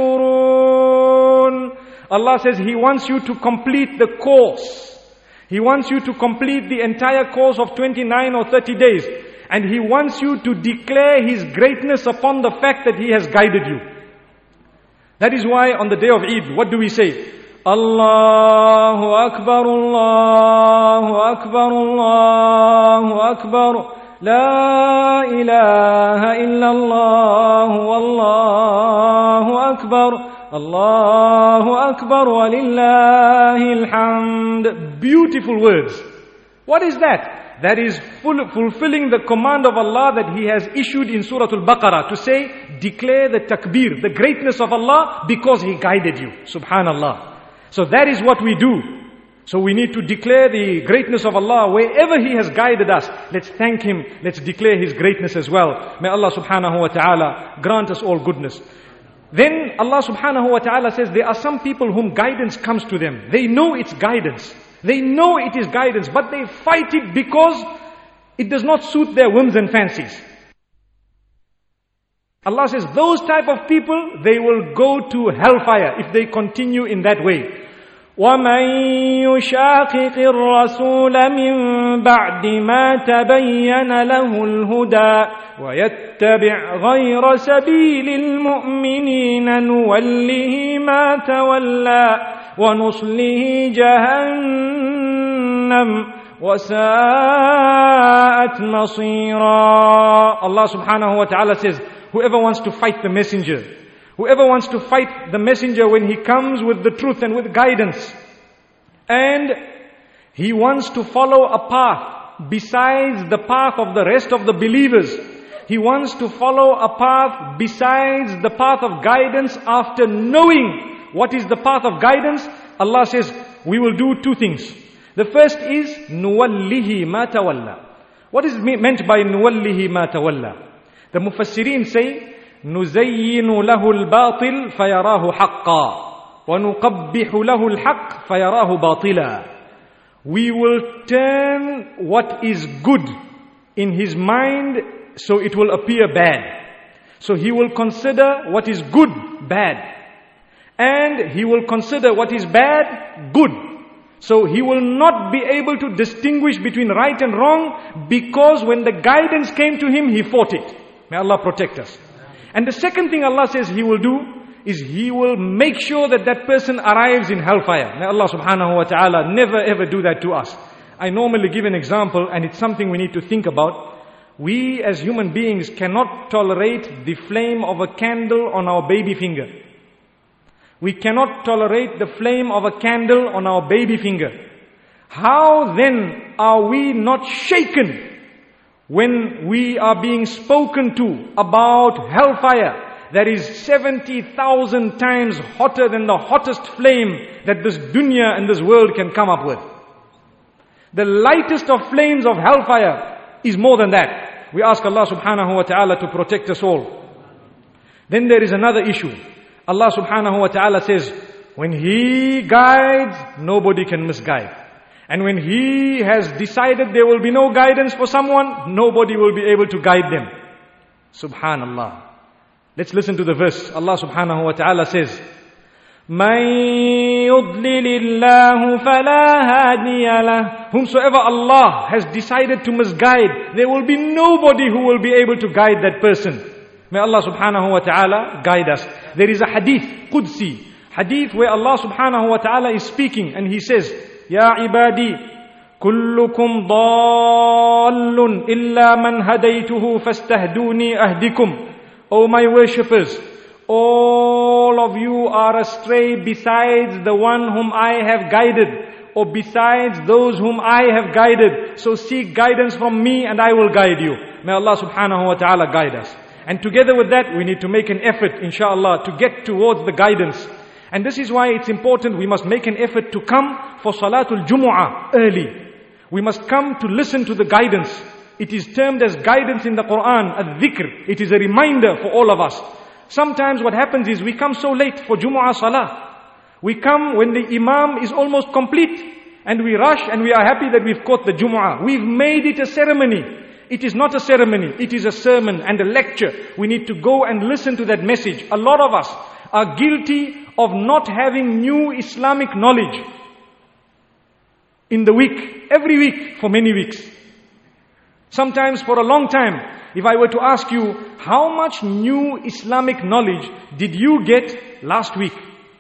تَشْكُرُونَ. Allah says He wants you to complete the course. He wants you to complete the entire course of twenty-nine or thirty days. And He wants you to declare His greatness upon the fact that He has guided you. That is why on the day of Eid, what do we say? Allahu Akbar, Allahu Akbar, Allahu Akbar, La ilaha illallah, Wallahu Akbar, Allahu Akbar, Walillahi alhamd. Beautiful words. What is that? That is full, fulfilling the command of Allah that He has issued in Surah Al-Baqarah to say, declare the takbir, the greatness of Allah because He guided you. Subhanallah. So that is what we do. So we need to declare the greatness of Allah wherever He has guided us. Let's thank Him. Let's declare His greatness as well. May Allah subhanahu wa ta'ala grant us all goodness. Then Allah subhanahu wa ta'ala says there are some people whom guidance comes to them. They know it's guidance. They know it is guidance, but they fight it because it does not suit their whims and fancies. Allah says those type of people, they will go to hellfire if they continue in that way. وَمَن يُشَاقِقِ الرَّسُولَ مِن بَعْدِ مَا تَبَيَّنَ لَهُ الْهُدَى وَيَتَّبِعْ غَيْرَ سَبِيلِ الْمُؤْمِنِينَ نُوَلِّهِ مَا تَوَلَّى وَنُصْلِهِ جَهَنَّمَ وَسَاءَتْ مَصِيرًا. Allah subhanahu wa ta'ala says, whoever wants to fight the messenger, whoever wants to fight the messenger when he comes with the truth and with guidance, and he wants to follow a path besides the path of the rest of the believers, he wants to follow a path besides the path of guidance after knowing what is the path of guidance, Allah says, we will do two things. The first is, نُوَلِّهِ مَا تَوَلَّى. What is meant by نُوَلِّهِ مَا تَوَلَّى? The Mufassirin say, نُزَيِّنُ لَهُ الْبَاطِلِ فَيَرَاهُ حَقًّا وَنُقَبِّحُ لَهُ الْحَقِّ فَيَرَاهُ بَاطِلًا. We will turn what is good in his mind so it will appear bad. So he will consider what is good bad. And he will consider what is bad good. So he will not be able to distinguish between right and wrong, because when the guidance came to him, he fought it. May Allah protect us. And the second thing Allah says He will do is He will make sure that that person arrives in hellfire. May Allah subhanahu wa ta'ala never ever do that to us. I normally give an example, and it's something we need to think about. We as human beings cannot tolerate the flame of a candle on our baby finger. We cannot tolerate the flame of a candle on our baby finger. How then are we not shaken when we are being spoken to about hellfire that is seventy thousand times hotter than the hottest flame that this dunya and this world can come up with? The lightest of flames of hellfire is more than that. We ask Allah subhanahu wa ta'ala to protect us all. Then there is another issue. Allah subhanahu wa ta'ala says, when He guides, nobody can misguide. And when He has decided there will be no guidance for someone, nobody will be able to guide them. Subhanallah. Let's listen to the verse. Allah subhanahu wa ta'ala says, مَن يُضْلِلِ اللَّهُ فَلَا هَادِيَ لَهُ. Whomsoever Allah has decided to misguide, there will be nobody who will be able to guide that person. May Allah subhanahu wa ta'ala guide us. There is a hadith, Qudsi, hadith where Allah subhanahu wa ta'ala is speaking and He says, Ya ibadi, kullukum dallun illa man hadaytuhu fastahduni ahdikum. O my worshippers, all of you are astray besides the one whom I have guided, or besides those whom I have guided. So seek guidance from me and I will guide you. May Allah subhanahu wa ta'ala guide us. And together with that, we need to make an effort, inshallah, to get towards the guidance. And this is why it's important, we must make an effort to come for Salatul Jumu'ah early. We must come to listen to the guidance. It is termed as guidance in the Quran, al-dhikr. It is a reminder for all of us. Sometimes what happens is we come so late for Jumu'ah Salah. We come when the Imam is almost complete. And we rush and we are happy that we've caught the Jumu'ah. We've made it a ceremony. It is not a ceremony, it is a sermon and a lecture. We need to go and listen to that message. A lot of us are guilty of not having new Islamic knowledge in the week, every week for many weeks. Sometimes for a long time. If I were to ask you, how much new Islamic knowledge did you get last week?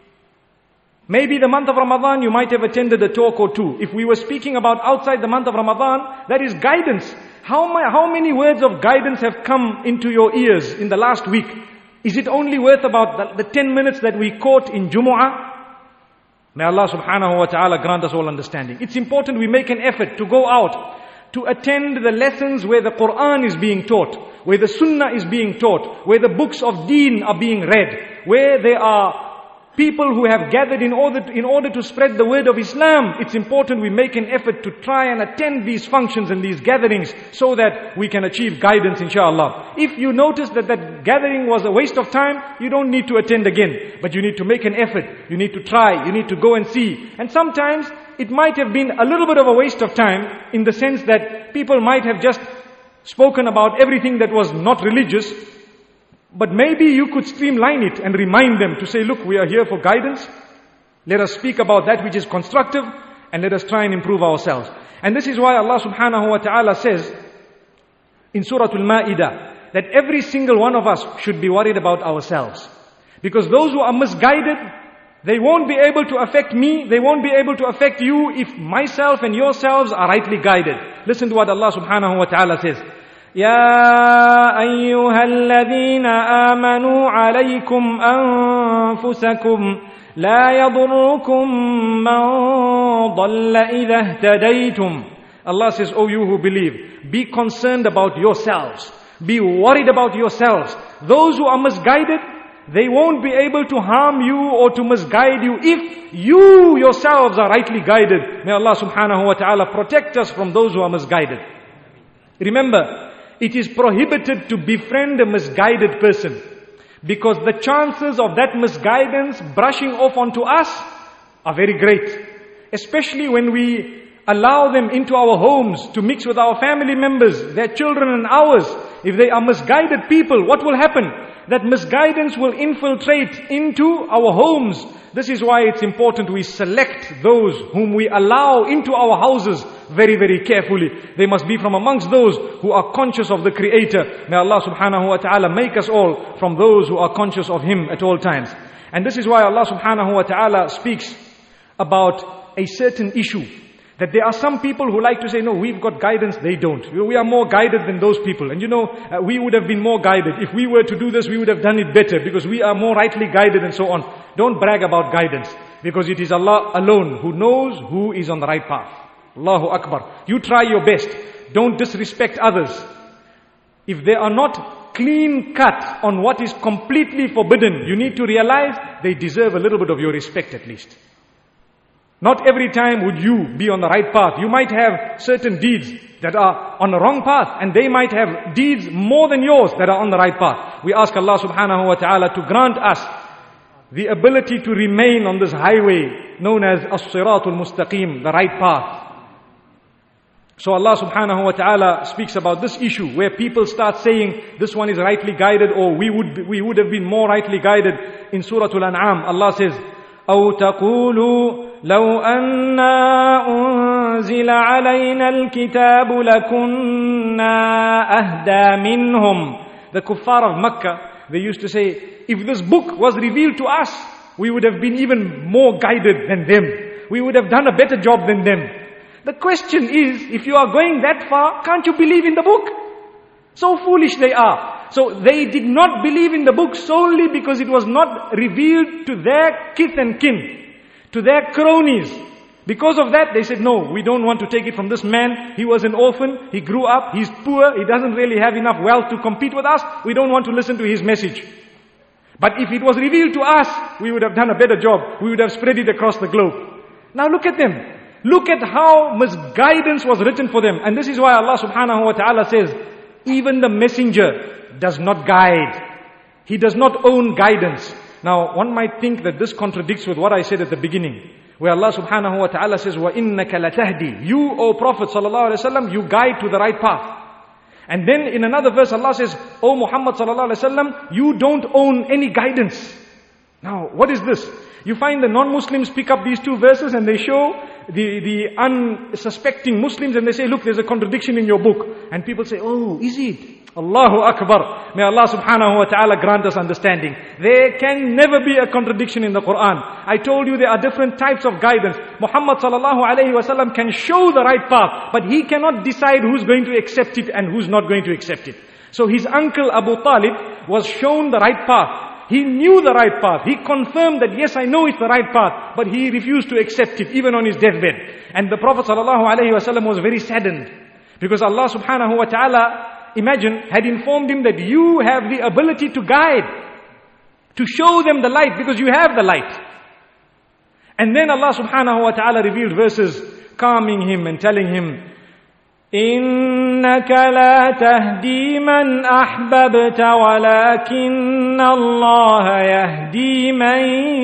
Maybe the month of Ramadan you might have attended a talk or two. If we were speaking about outside the month of Ramadan, that is guidance. How, my, how many words of guidance have come into your ears in the last week? Is it only worth about the, the ten minutes that we caught in Jumu'ah? May Allah subhanahu wa ta'ala grant us all understanding. It's important we make an effort to go out, to attend the lessons where the Quran is being taught, where the Sunnah is being taught, where the books of Deen are being read, where there are people who have gathered in order to, in order to spread the word of Islam. It's important we make an effort to try and attend these functions and these gatherings so that we can achieve guidance, inshallah. If you notice that that gathering was a waste of time, you don't need to attend again. But you need to make an effort. You need to try. You need to go and see. And sometimes it might have been a little bit of a waste of time in the sense that people might have just spoken about everything that was not religious. But maybe you could streamline it and remind them to say, look, we are here for guidance. Let us speak about that which is constructive and let us try and improve ourselves. And this is why Allah subhanahu wa ta'ala says in Surah Al-Ma'idah that every single one of us should be worried about ourselves. Because those who are misguided, they won't be able to affect me, they won't be able to affect you if myself and yourselves are rightly guided. Listen to what Allah subhanahu wa ta'ala says. يا أيها الذين آمنوا عليكم أنفسكم لا يضركم من ضل إذا اهتديتم. Allah says, oh you who believe, be concerned about yourselves. Be worried about yourselves. Those who are misguided, they won't be able to harm you or to misguide you if you yourselves are rightly guided. May Allah subhanahu wa ta'ala protect us from those who are misguided. Remember, it is prohibited to befriend a misguided person because the chances of that misguidance brushing off onto us are very great. Especially when we allow them into our homes to mix with our family members, their children and ours. If they are misguided people, what will happen? That misguidance will infiltrate into our homes. This is why it's important we select those whom we allow into our houses very, very carefully. They must be from amongst those who are conscious of the Creator. May Allah subhanahu wa ta'ala make us all from those who are conscious of Him at all times. And this is why Allah subhanahu wa ta'ala speaks about a certain issue That there are some people who like to say, no, we've got guidance, they don't. We are more guided than those people. And you know, uh, we would have been more guided. If we were to do this, we would have done it better because we are more rightly guided and so on. Don't brag about guidance because it is Allah alone who knows who is on the right path. Allahu Akbar. You try your best. Don't disrespect others. If they are not clean cut on what is completely forbidden, you need to realize they deserve a little bit of your respect at least. Not every time would you be on the right path. You might have certain deeds that are on the wrong path, and they might have deeds more than yours that are on the right path. We ask Allah subhanahu wa ta'ala to grant us the ability to remain on this highway known as as-siratul mustaqim, the right path. So Allah subhanahu wa ta'ala speaks about this issue where people start saying this one is rightly guided, or we would we would have been more rightly guided. In Surah Al-An'am, Allah says, أو تقولوا لو أنا أنزل علينا الكتاب لكنا أهدى منهم. The kuffar of Makkah, they used to say, if this book was revealed to us, we would have been even more guided than them. We would have done a better job than them. The question is, if you are going that far, can't you believe in the book? So foolish they are. So they did not believe in the book solely because it was not revealed to their kith and kin, to their cronies. Because of that, they said, no, we don't want to take it from this man. He was an orphan, he grew up, he's poor, he doesn't really have enough wealth to compete with us. We don't want to listen to his message. But if it was revealed to us, we would have done a better job. We would have spread it across the globe. Now look at them. Look at how misguidance was written for them. And this is why Allah subhanahu wa ta'ala says, even the messenger does not guide. He does not own guidance. Now, one might think that this contradicts with what I said at the beginning, where Allah subhanahu wa ta'ala says, وَإِنَّكَ لَتَهْدِي. You, O Prophet sallallahu alaihi wasallam, you guide to the right path. And then in another verse, Allah says, O Muhammad sallallahu alaihi wasallam, you don't own any guidance. Now, what is this? You find the non-Muslims pick up these two verses and they show the, the unsuspecting Muslims and they say, look, there's a contradiction in your book. And people say, oh, is it? Allahu Akbar. May Allah subhanahu wa ta'ala grant us understanding. There can never be a contradiction in the Quran. I told you there are different types of guidance. Muhammad sallallahu alayhi wa sallam can show the right path, but he cannot decide who's going to accept it and who's not going to accept it. So his uncle Abu Talib was shown the right path. He knew the right path. He confirmed that yes, I know it's the right path, but he refused to accept it even on his deathbed. And the Prophet sallallahu alayhi wa sallam was very saddened because Allah subhanahu wa ta'ala, imagine, had informed him that you have the ability to guide, to show them the light because you have the light. And then Allah subhanahu wa ta'ala revealed verses calming him and telling him, إِنَّكَ لَا تَهْدِي مَنْ أَحْبَبْتَ وَلَكِنَّ اللَّهَ يَهْدِي مَنْ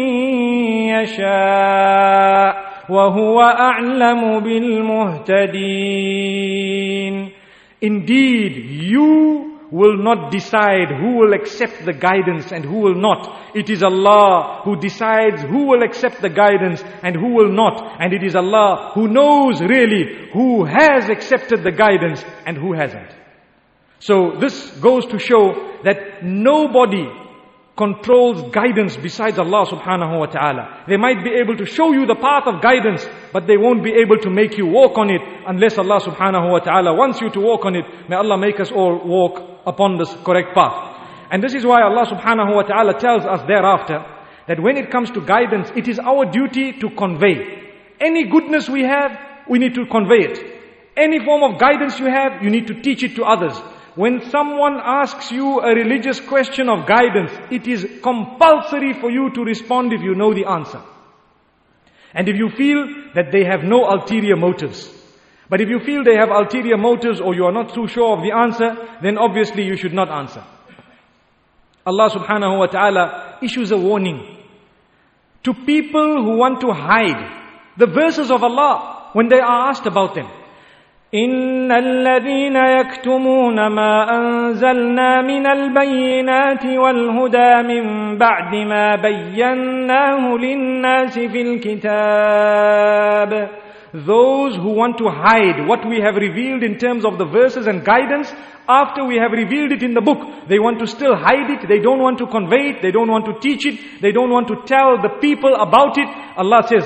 يَشَاءُ وَهُوَ أَعْلَمُ بِالْمُهْتَدِينَ. Indeed, you will not decide who will accept the guidance and who will not. It is Allah who decides who will accept the guidance and who will not. And it is Allah who knows really who has accepted the guidance and who hasn't. So this goes to show that nobody controls guidance besides Allah subhanahu wa ta'ala. They might be able to show you the path of guidance, but they won't be able to make you walk on it unless Allah subhanahu wa ta'ala wants you to walk on it. May Allah make us all walk upon this correct path. And this is why Allah subhanahu wa ta'ala tells us thereafter that when it comes to guidance, it is our duty to convey. Any goodness we have, we need to convey it. Any form of guidance you have, you need to teach it to others. When someone asks you a religious question of guidance, it is compulsory for you to respond if you know the answer. And if you feel that they have no ulterior motives. But if you feel they have ulterior motives or you are not too sure of the answer, then obviously you should not answer. Allah subhanahu wa ta'ala issues a warning to people who want to hide the verses of Allah when they are asked about them. إن الذين يكتمون ما أنزلنا من البينات والهدى من بعد ما بيناه للناس في الكتاب. Those who want to hide what we have revealed in terms of the verses and guidance after we have revealed it in the book, they want to still hide it, they don't want to convey it, they don't want to teach it, they don't want to tell the people about it. Allah says,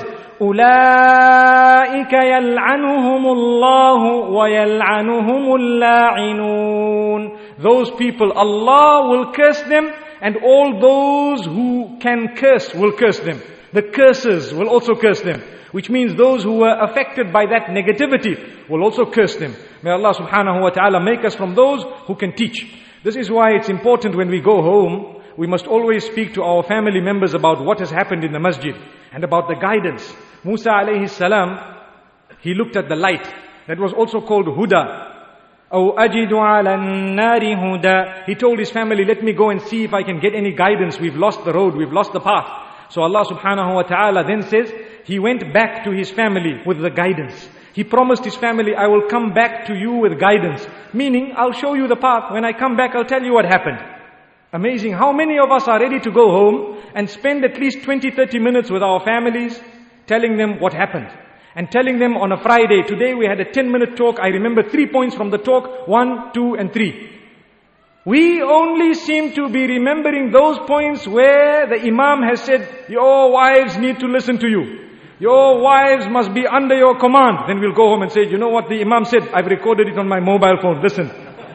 أولئك يلعنهم الله ويلعنهم اللاعنون. Those people, Allah will curse them, and all those who can curse will curse them. The cursers will also curse them. Which means those who were affected by that negativity will also curse them. May Allah subhanahu wa ta'ala make us from those who can teach. This is why it's important when we go home, we must always speak to our family members about what has happened in the masjid and about the guidance. Musa alayhi salam, he looked at the light that was also called Huda. أَوْ أَجِدُ عَلَى النَّارِ هُدَى. He told his family, let me go and see if I can get any guidance. We've lost the road, we've lost the path. So Allah subhanahu wa ta'ala then says, he went back to his family with the guidance. He promised his family, I will come back to you with guidance. Meaning, I'll show you the path. When I come back, I'll tell you what happened. Amazing. How many of us are ready to go home and spend at least twenty, thirty minutes with our families, telling them what happened? And telling them on a Friday, today we had a ten minute talk. I remember three points from the talk, one, two and three. We only seem to be remembering those points where the Imam has said, your wives need to listen to you. Your wives must be under your command. Then we'll go home and say, you know what the Imam said? I've recorded it on my mobile phone. Listen.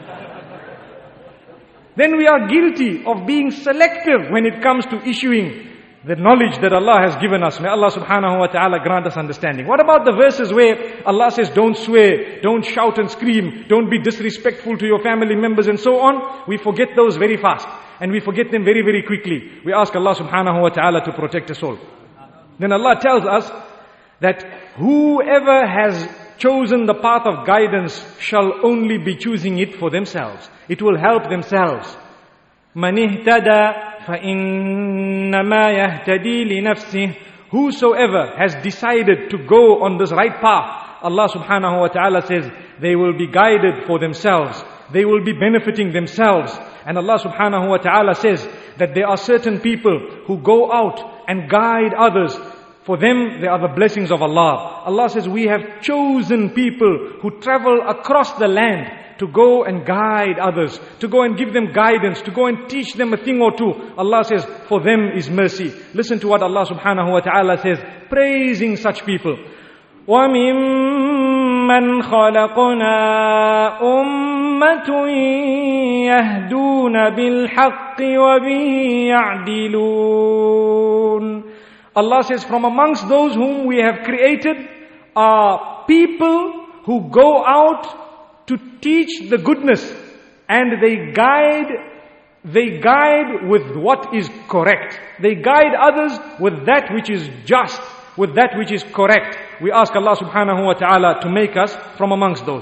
Then we are guilty of being selective when it comes to issuing the knowledge that Allah has given us. May Allah subhanahu wa ta'ala grant us understanding. What about the verses where Allah says, don't swear, don't shout and scream, don't be disrespectful to your family members and so on? We forget those very fast. And we forget them very, very quickly. We ask Allah subhanahu wa ta'ala to protect us all. Then Allah tells us that whoever has chosen the path of guidance shall only be choosing it for themselves. It will help themselves. مَنِ اهْتَدَى فَإِنَّمَا يَهْتَدِي لِنَفْسِهِ. Whosoever has decided to go on this right path, Allah subhanahu wa ta'ala says, they will be guided for themselves. They will be benefiting themselves. And Allah subhanahu wa ta'ala says that there are certain people who go out and guide others. For them, they are the blessings of Allah. Allah says, we have chosen people who travel across the land to go and guide others, to go and give them guidance, to go and teach them a thing or two. Allah says, for them is mercy. Listen to what Allah subhanahu wa ta'ala says, praising such people. وَمِمَّنْ خَلَقْنَا أُمَّةٌ يَهْدُونَ بِالْحَقِّ وَبِهِ يَعْدِلُونَ. Allah says, from amongst those whom we have created are people who go out to teach the goodness, and they guide, they guide with what is correct. They guide others with that which is just, with that which is correct. We ask Allah subhanahu wa ta'ala to make us from amongst those.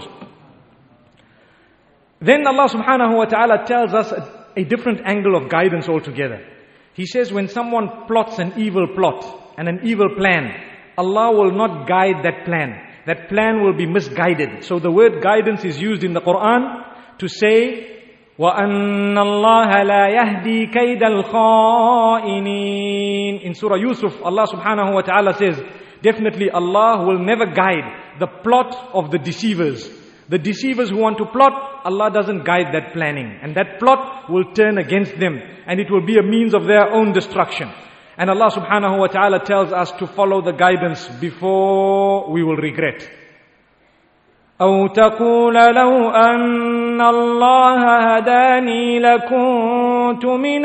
Then Allah subhanahu wa ta'ala tells us a, a different angle of guidance altogether. He says when someone plots an evil plot and an evil plan, Allah will not guide that plan. That plan will be misguided. So the word guidance is used in the Quran to say, وَأَنَّ اللَّهَ لَا يَهْدِي كَيْدَ الْخَائِنِينَ. In Surah Yusuf, Allah subhanahu wa ta'ala says, definitely Allah will never guide the plot of the deceivers. The deceivers who want to plot, Allah doesn't guide that planning. And that plot will turn against them. And it will be a means of their own destruction. And Allah subhanahu wa ta'ala tells us to follow the guidance before we will regret. أَوْ تَقُولَ لَوْ أَنَّ اللَّهَ هَدَانِي لَكُنْتُ مِنَ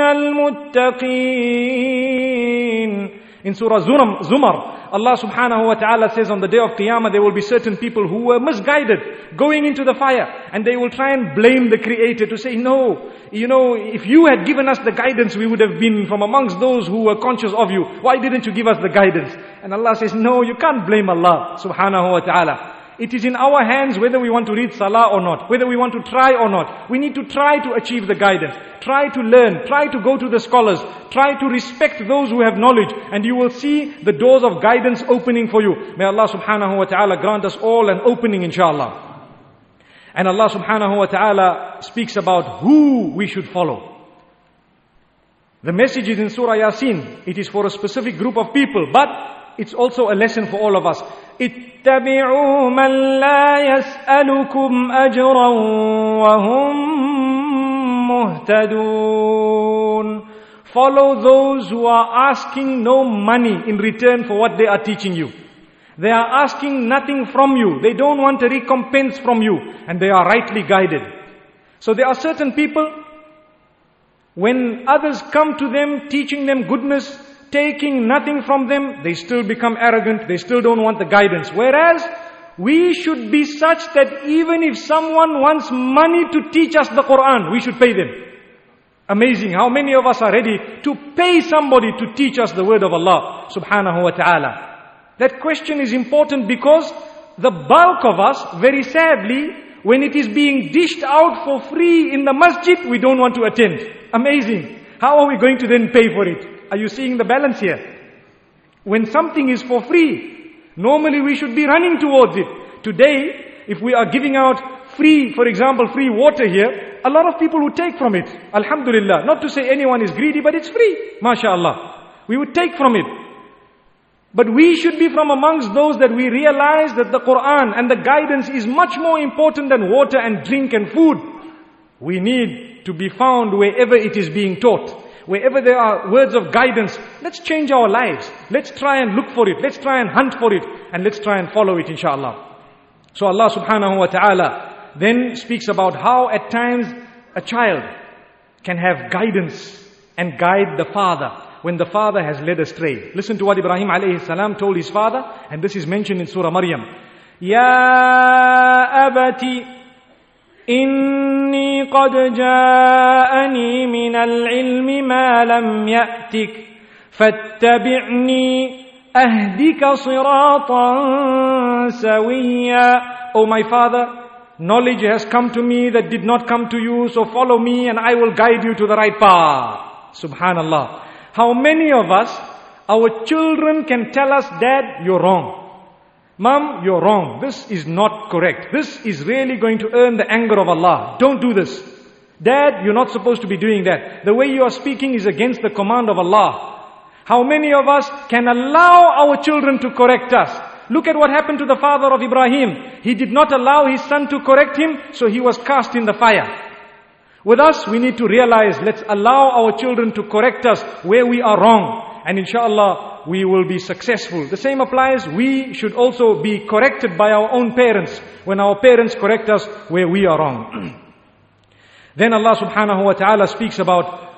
الْمُتَّقِينَ. In Surah Zumar, Allah subhanahu wa ta'ala says on the day of Qiyamah there will be certain people who were misguided going into the fire, and they will try and blame the Creator to say, no, you know, if you had given us the guidance we would have been from amongst those who were conscious of you. Why didn't you give us the guidance? And Allah says, no, you can't blame Allah subhanahu wa ta'ala. It is in our hands whether we want to read salah or not, whether we want to try or not. We need to try to achieve the guidance, try to learn, try to go to the scholars, try to respect those who have knowledge, and you will see the doors of guidance opening for you. May Allah subhanahu wa ta'ala grant us all an opening, inshallah. And Allah subhanahu wa ta'ala speaks about who we should follow. The message is in Surah Yasin. It is for a specific group of people, but it's also a lesson for all of us. اتبعوا من لا يسألكم أجرا وهم مهتدون. Follow those who are asking no money in return for what they are teaching you. They are asking nothing from you. They don't want a recompense from you. And they are rightly guided. So there are certain people, when others come to them, teaching them goodness, taking nothing from them, they still become arrogant. They still don't want the guidance. Whereas, we should be such that even if someone wants money to teach us the Quran, we should pay them. Amazing how many of us are ready to pay somebody to teach us the word of Allah subhanahu wa ta'ala. That question is important because the bulk of us, very sadly, when it is being dished out for free in the masjid, we don't want to attend. Amazing. How are we going to then pay for it? Are you seeing the balance here? When something is for free, normally we should be running towards it. Today, if we are giving out free, for example, free water here, a lot of people would take from it. Alhamdulillah. Not to say anyone is greedy, but it's free. MashaAllah. We would take from it. But we should be from amongst those that we realize that the Quran and the guidance is much more important than water and drink and food. We need to be found wherever it is being taught. Wherever there are words of guidance, let's change our lives. Let's try and look for it. Let's try and hunt for it. And let's try and follow it, inshallah. So Allah subhanahu wa ta'ala then speaks about how at times a child can have guidance and guide the father when the father has led astray. Listen to what Ibrahim alayhi salam told his father, and this is mentioned in Surah Maryam. Ya abati inni qad ja'ani min al-ilmi ma lam ya'tik fattabi'ni ahdika siratan sawiyya. O my father, knowledge has come to me that did not come to you, so follow me and I will guide you to the right path. Subhanallah. How many of us, our children can tell us, Dad, you're wrong. Mom, you're wrong. This is not correct. This is really going to earn the anger of Allah. Don't do this. Dad, you're not supposed to be doing that. The way you are speaking is against the command of Allah. How many of us can allow our children to correct us? Look at what happened to the father of Ibrahim. He did not allow his son to correct him, so he was cast in the fire. With us, we need to realize, let's allow our children to correct us where we are wrong. And inshallah, we will be successful. The same applies, we should also be corrected by our own parents when our parents correct us where we are wrong. Then Allah subhanahu wa ta'ala speaks about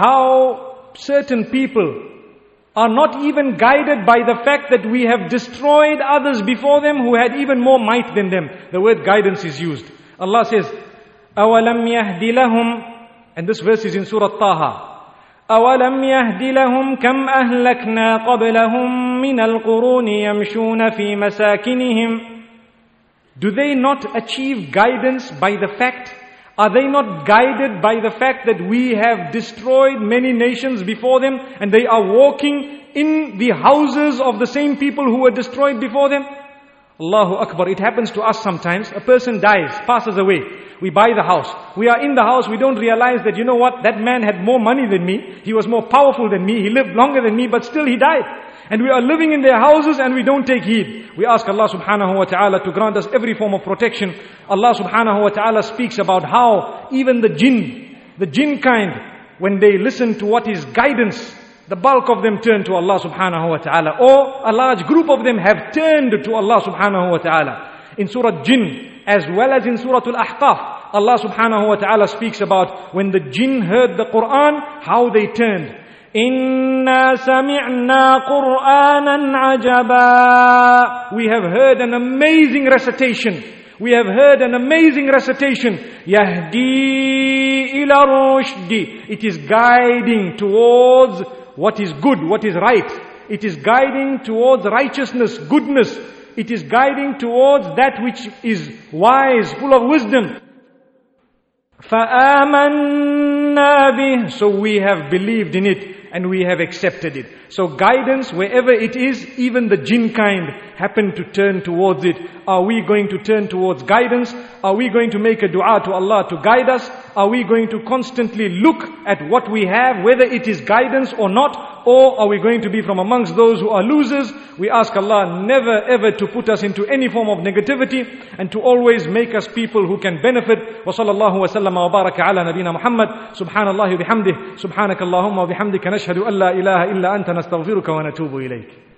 how certain people are not even guided by the fact that we have destroyed others before them who had even more might than them. The word guidance is used. Allah says, أَوَلَمْ يَهْدِ لَهُمْ, and this verse is in Surah Taha. أَوَلَمْ يَهْدِ لَهُمْ كَمْ أَهْلَكْنَا قَبْلَهُمْ مِنَ الْقُرُونِ يَمْشُونَ فِي مَسَاكِنِهِمْ. Do they not achieve guidance by the fact? Are they not guided by the fact that we have destroyed many nations before them and they are walking in the houses of the same people who were destroyed before them? Allahu Akbar. It happens to us sometimes. A person dies, passes away. We buy the house. We are in the house. We don't realize that, you know what, that man had more money than me. He was more powerful than me. He lived longer than me, but still he died. And we are living in their houses and we don't take heed. We ask Allah subhanahu wa ta'ala to grant us every form of protection. Allah subhanahu wa ta'ala speaks about how even the jinn, the jinn kind, when they listen to what is guidance, the bulk of them turn to Allah subhanahu wa ta'ala. Or a large group of them have turned to Allah subhanahu wa ta'ala. In Surah Jinn, as well as in Surah Al-Ahqaf, Allah subhanahu wa ta'ala speaks about when the jinn heard the Quran, how they turned. Inna sami'na Qur'anan ajaba. We have heard an amazing recitation. We have heard an amazing recitation. Yahdi ila rushdi. It is guiding towards what is good, what is right. It is guiding towards righteousness, goodness. It is guiding towards that which is wise, full of wisdom. فَآمَنَّا بِهِ. So we have believed in it and we have accepted it. So guidance, wherever it is, even the jinn kind happen to turn towards it. Are we going to turn towards guidance? Are we going to make a dua to Allah to guide us? Are we going to constantly look at what we have, whether it is guidance or not? Or are we going to be from amongst those who are losers? We ask Allah never ever to put us into any form of negativity and to always make us people who can benefit. Wa sallallahu wa sallama wa baraka ala nabina Muhammad. Subhanallahi wa bihamdih. Subhanakallahumma wa bihamdika nashhadu an la ilaha illa anta nastaghfiruka wa natubu ilayk.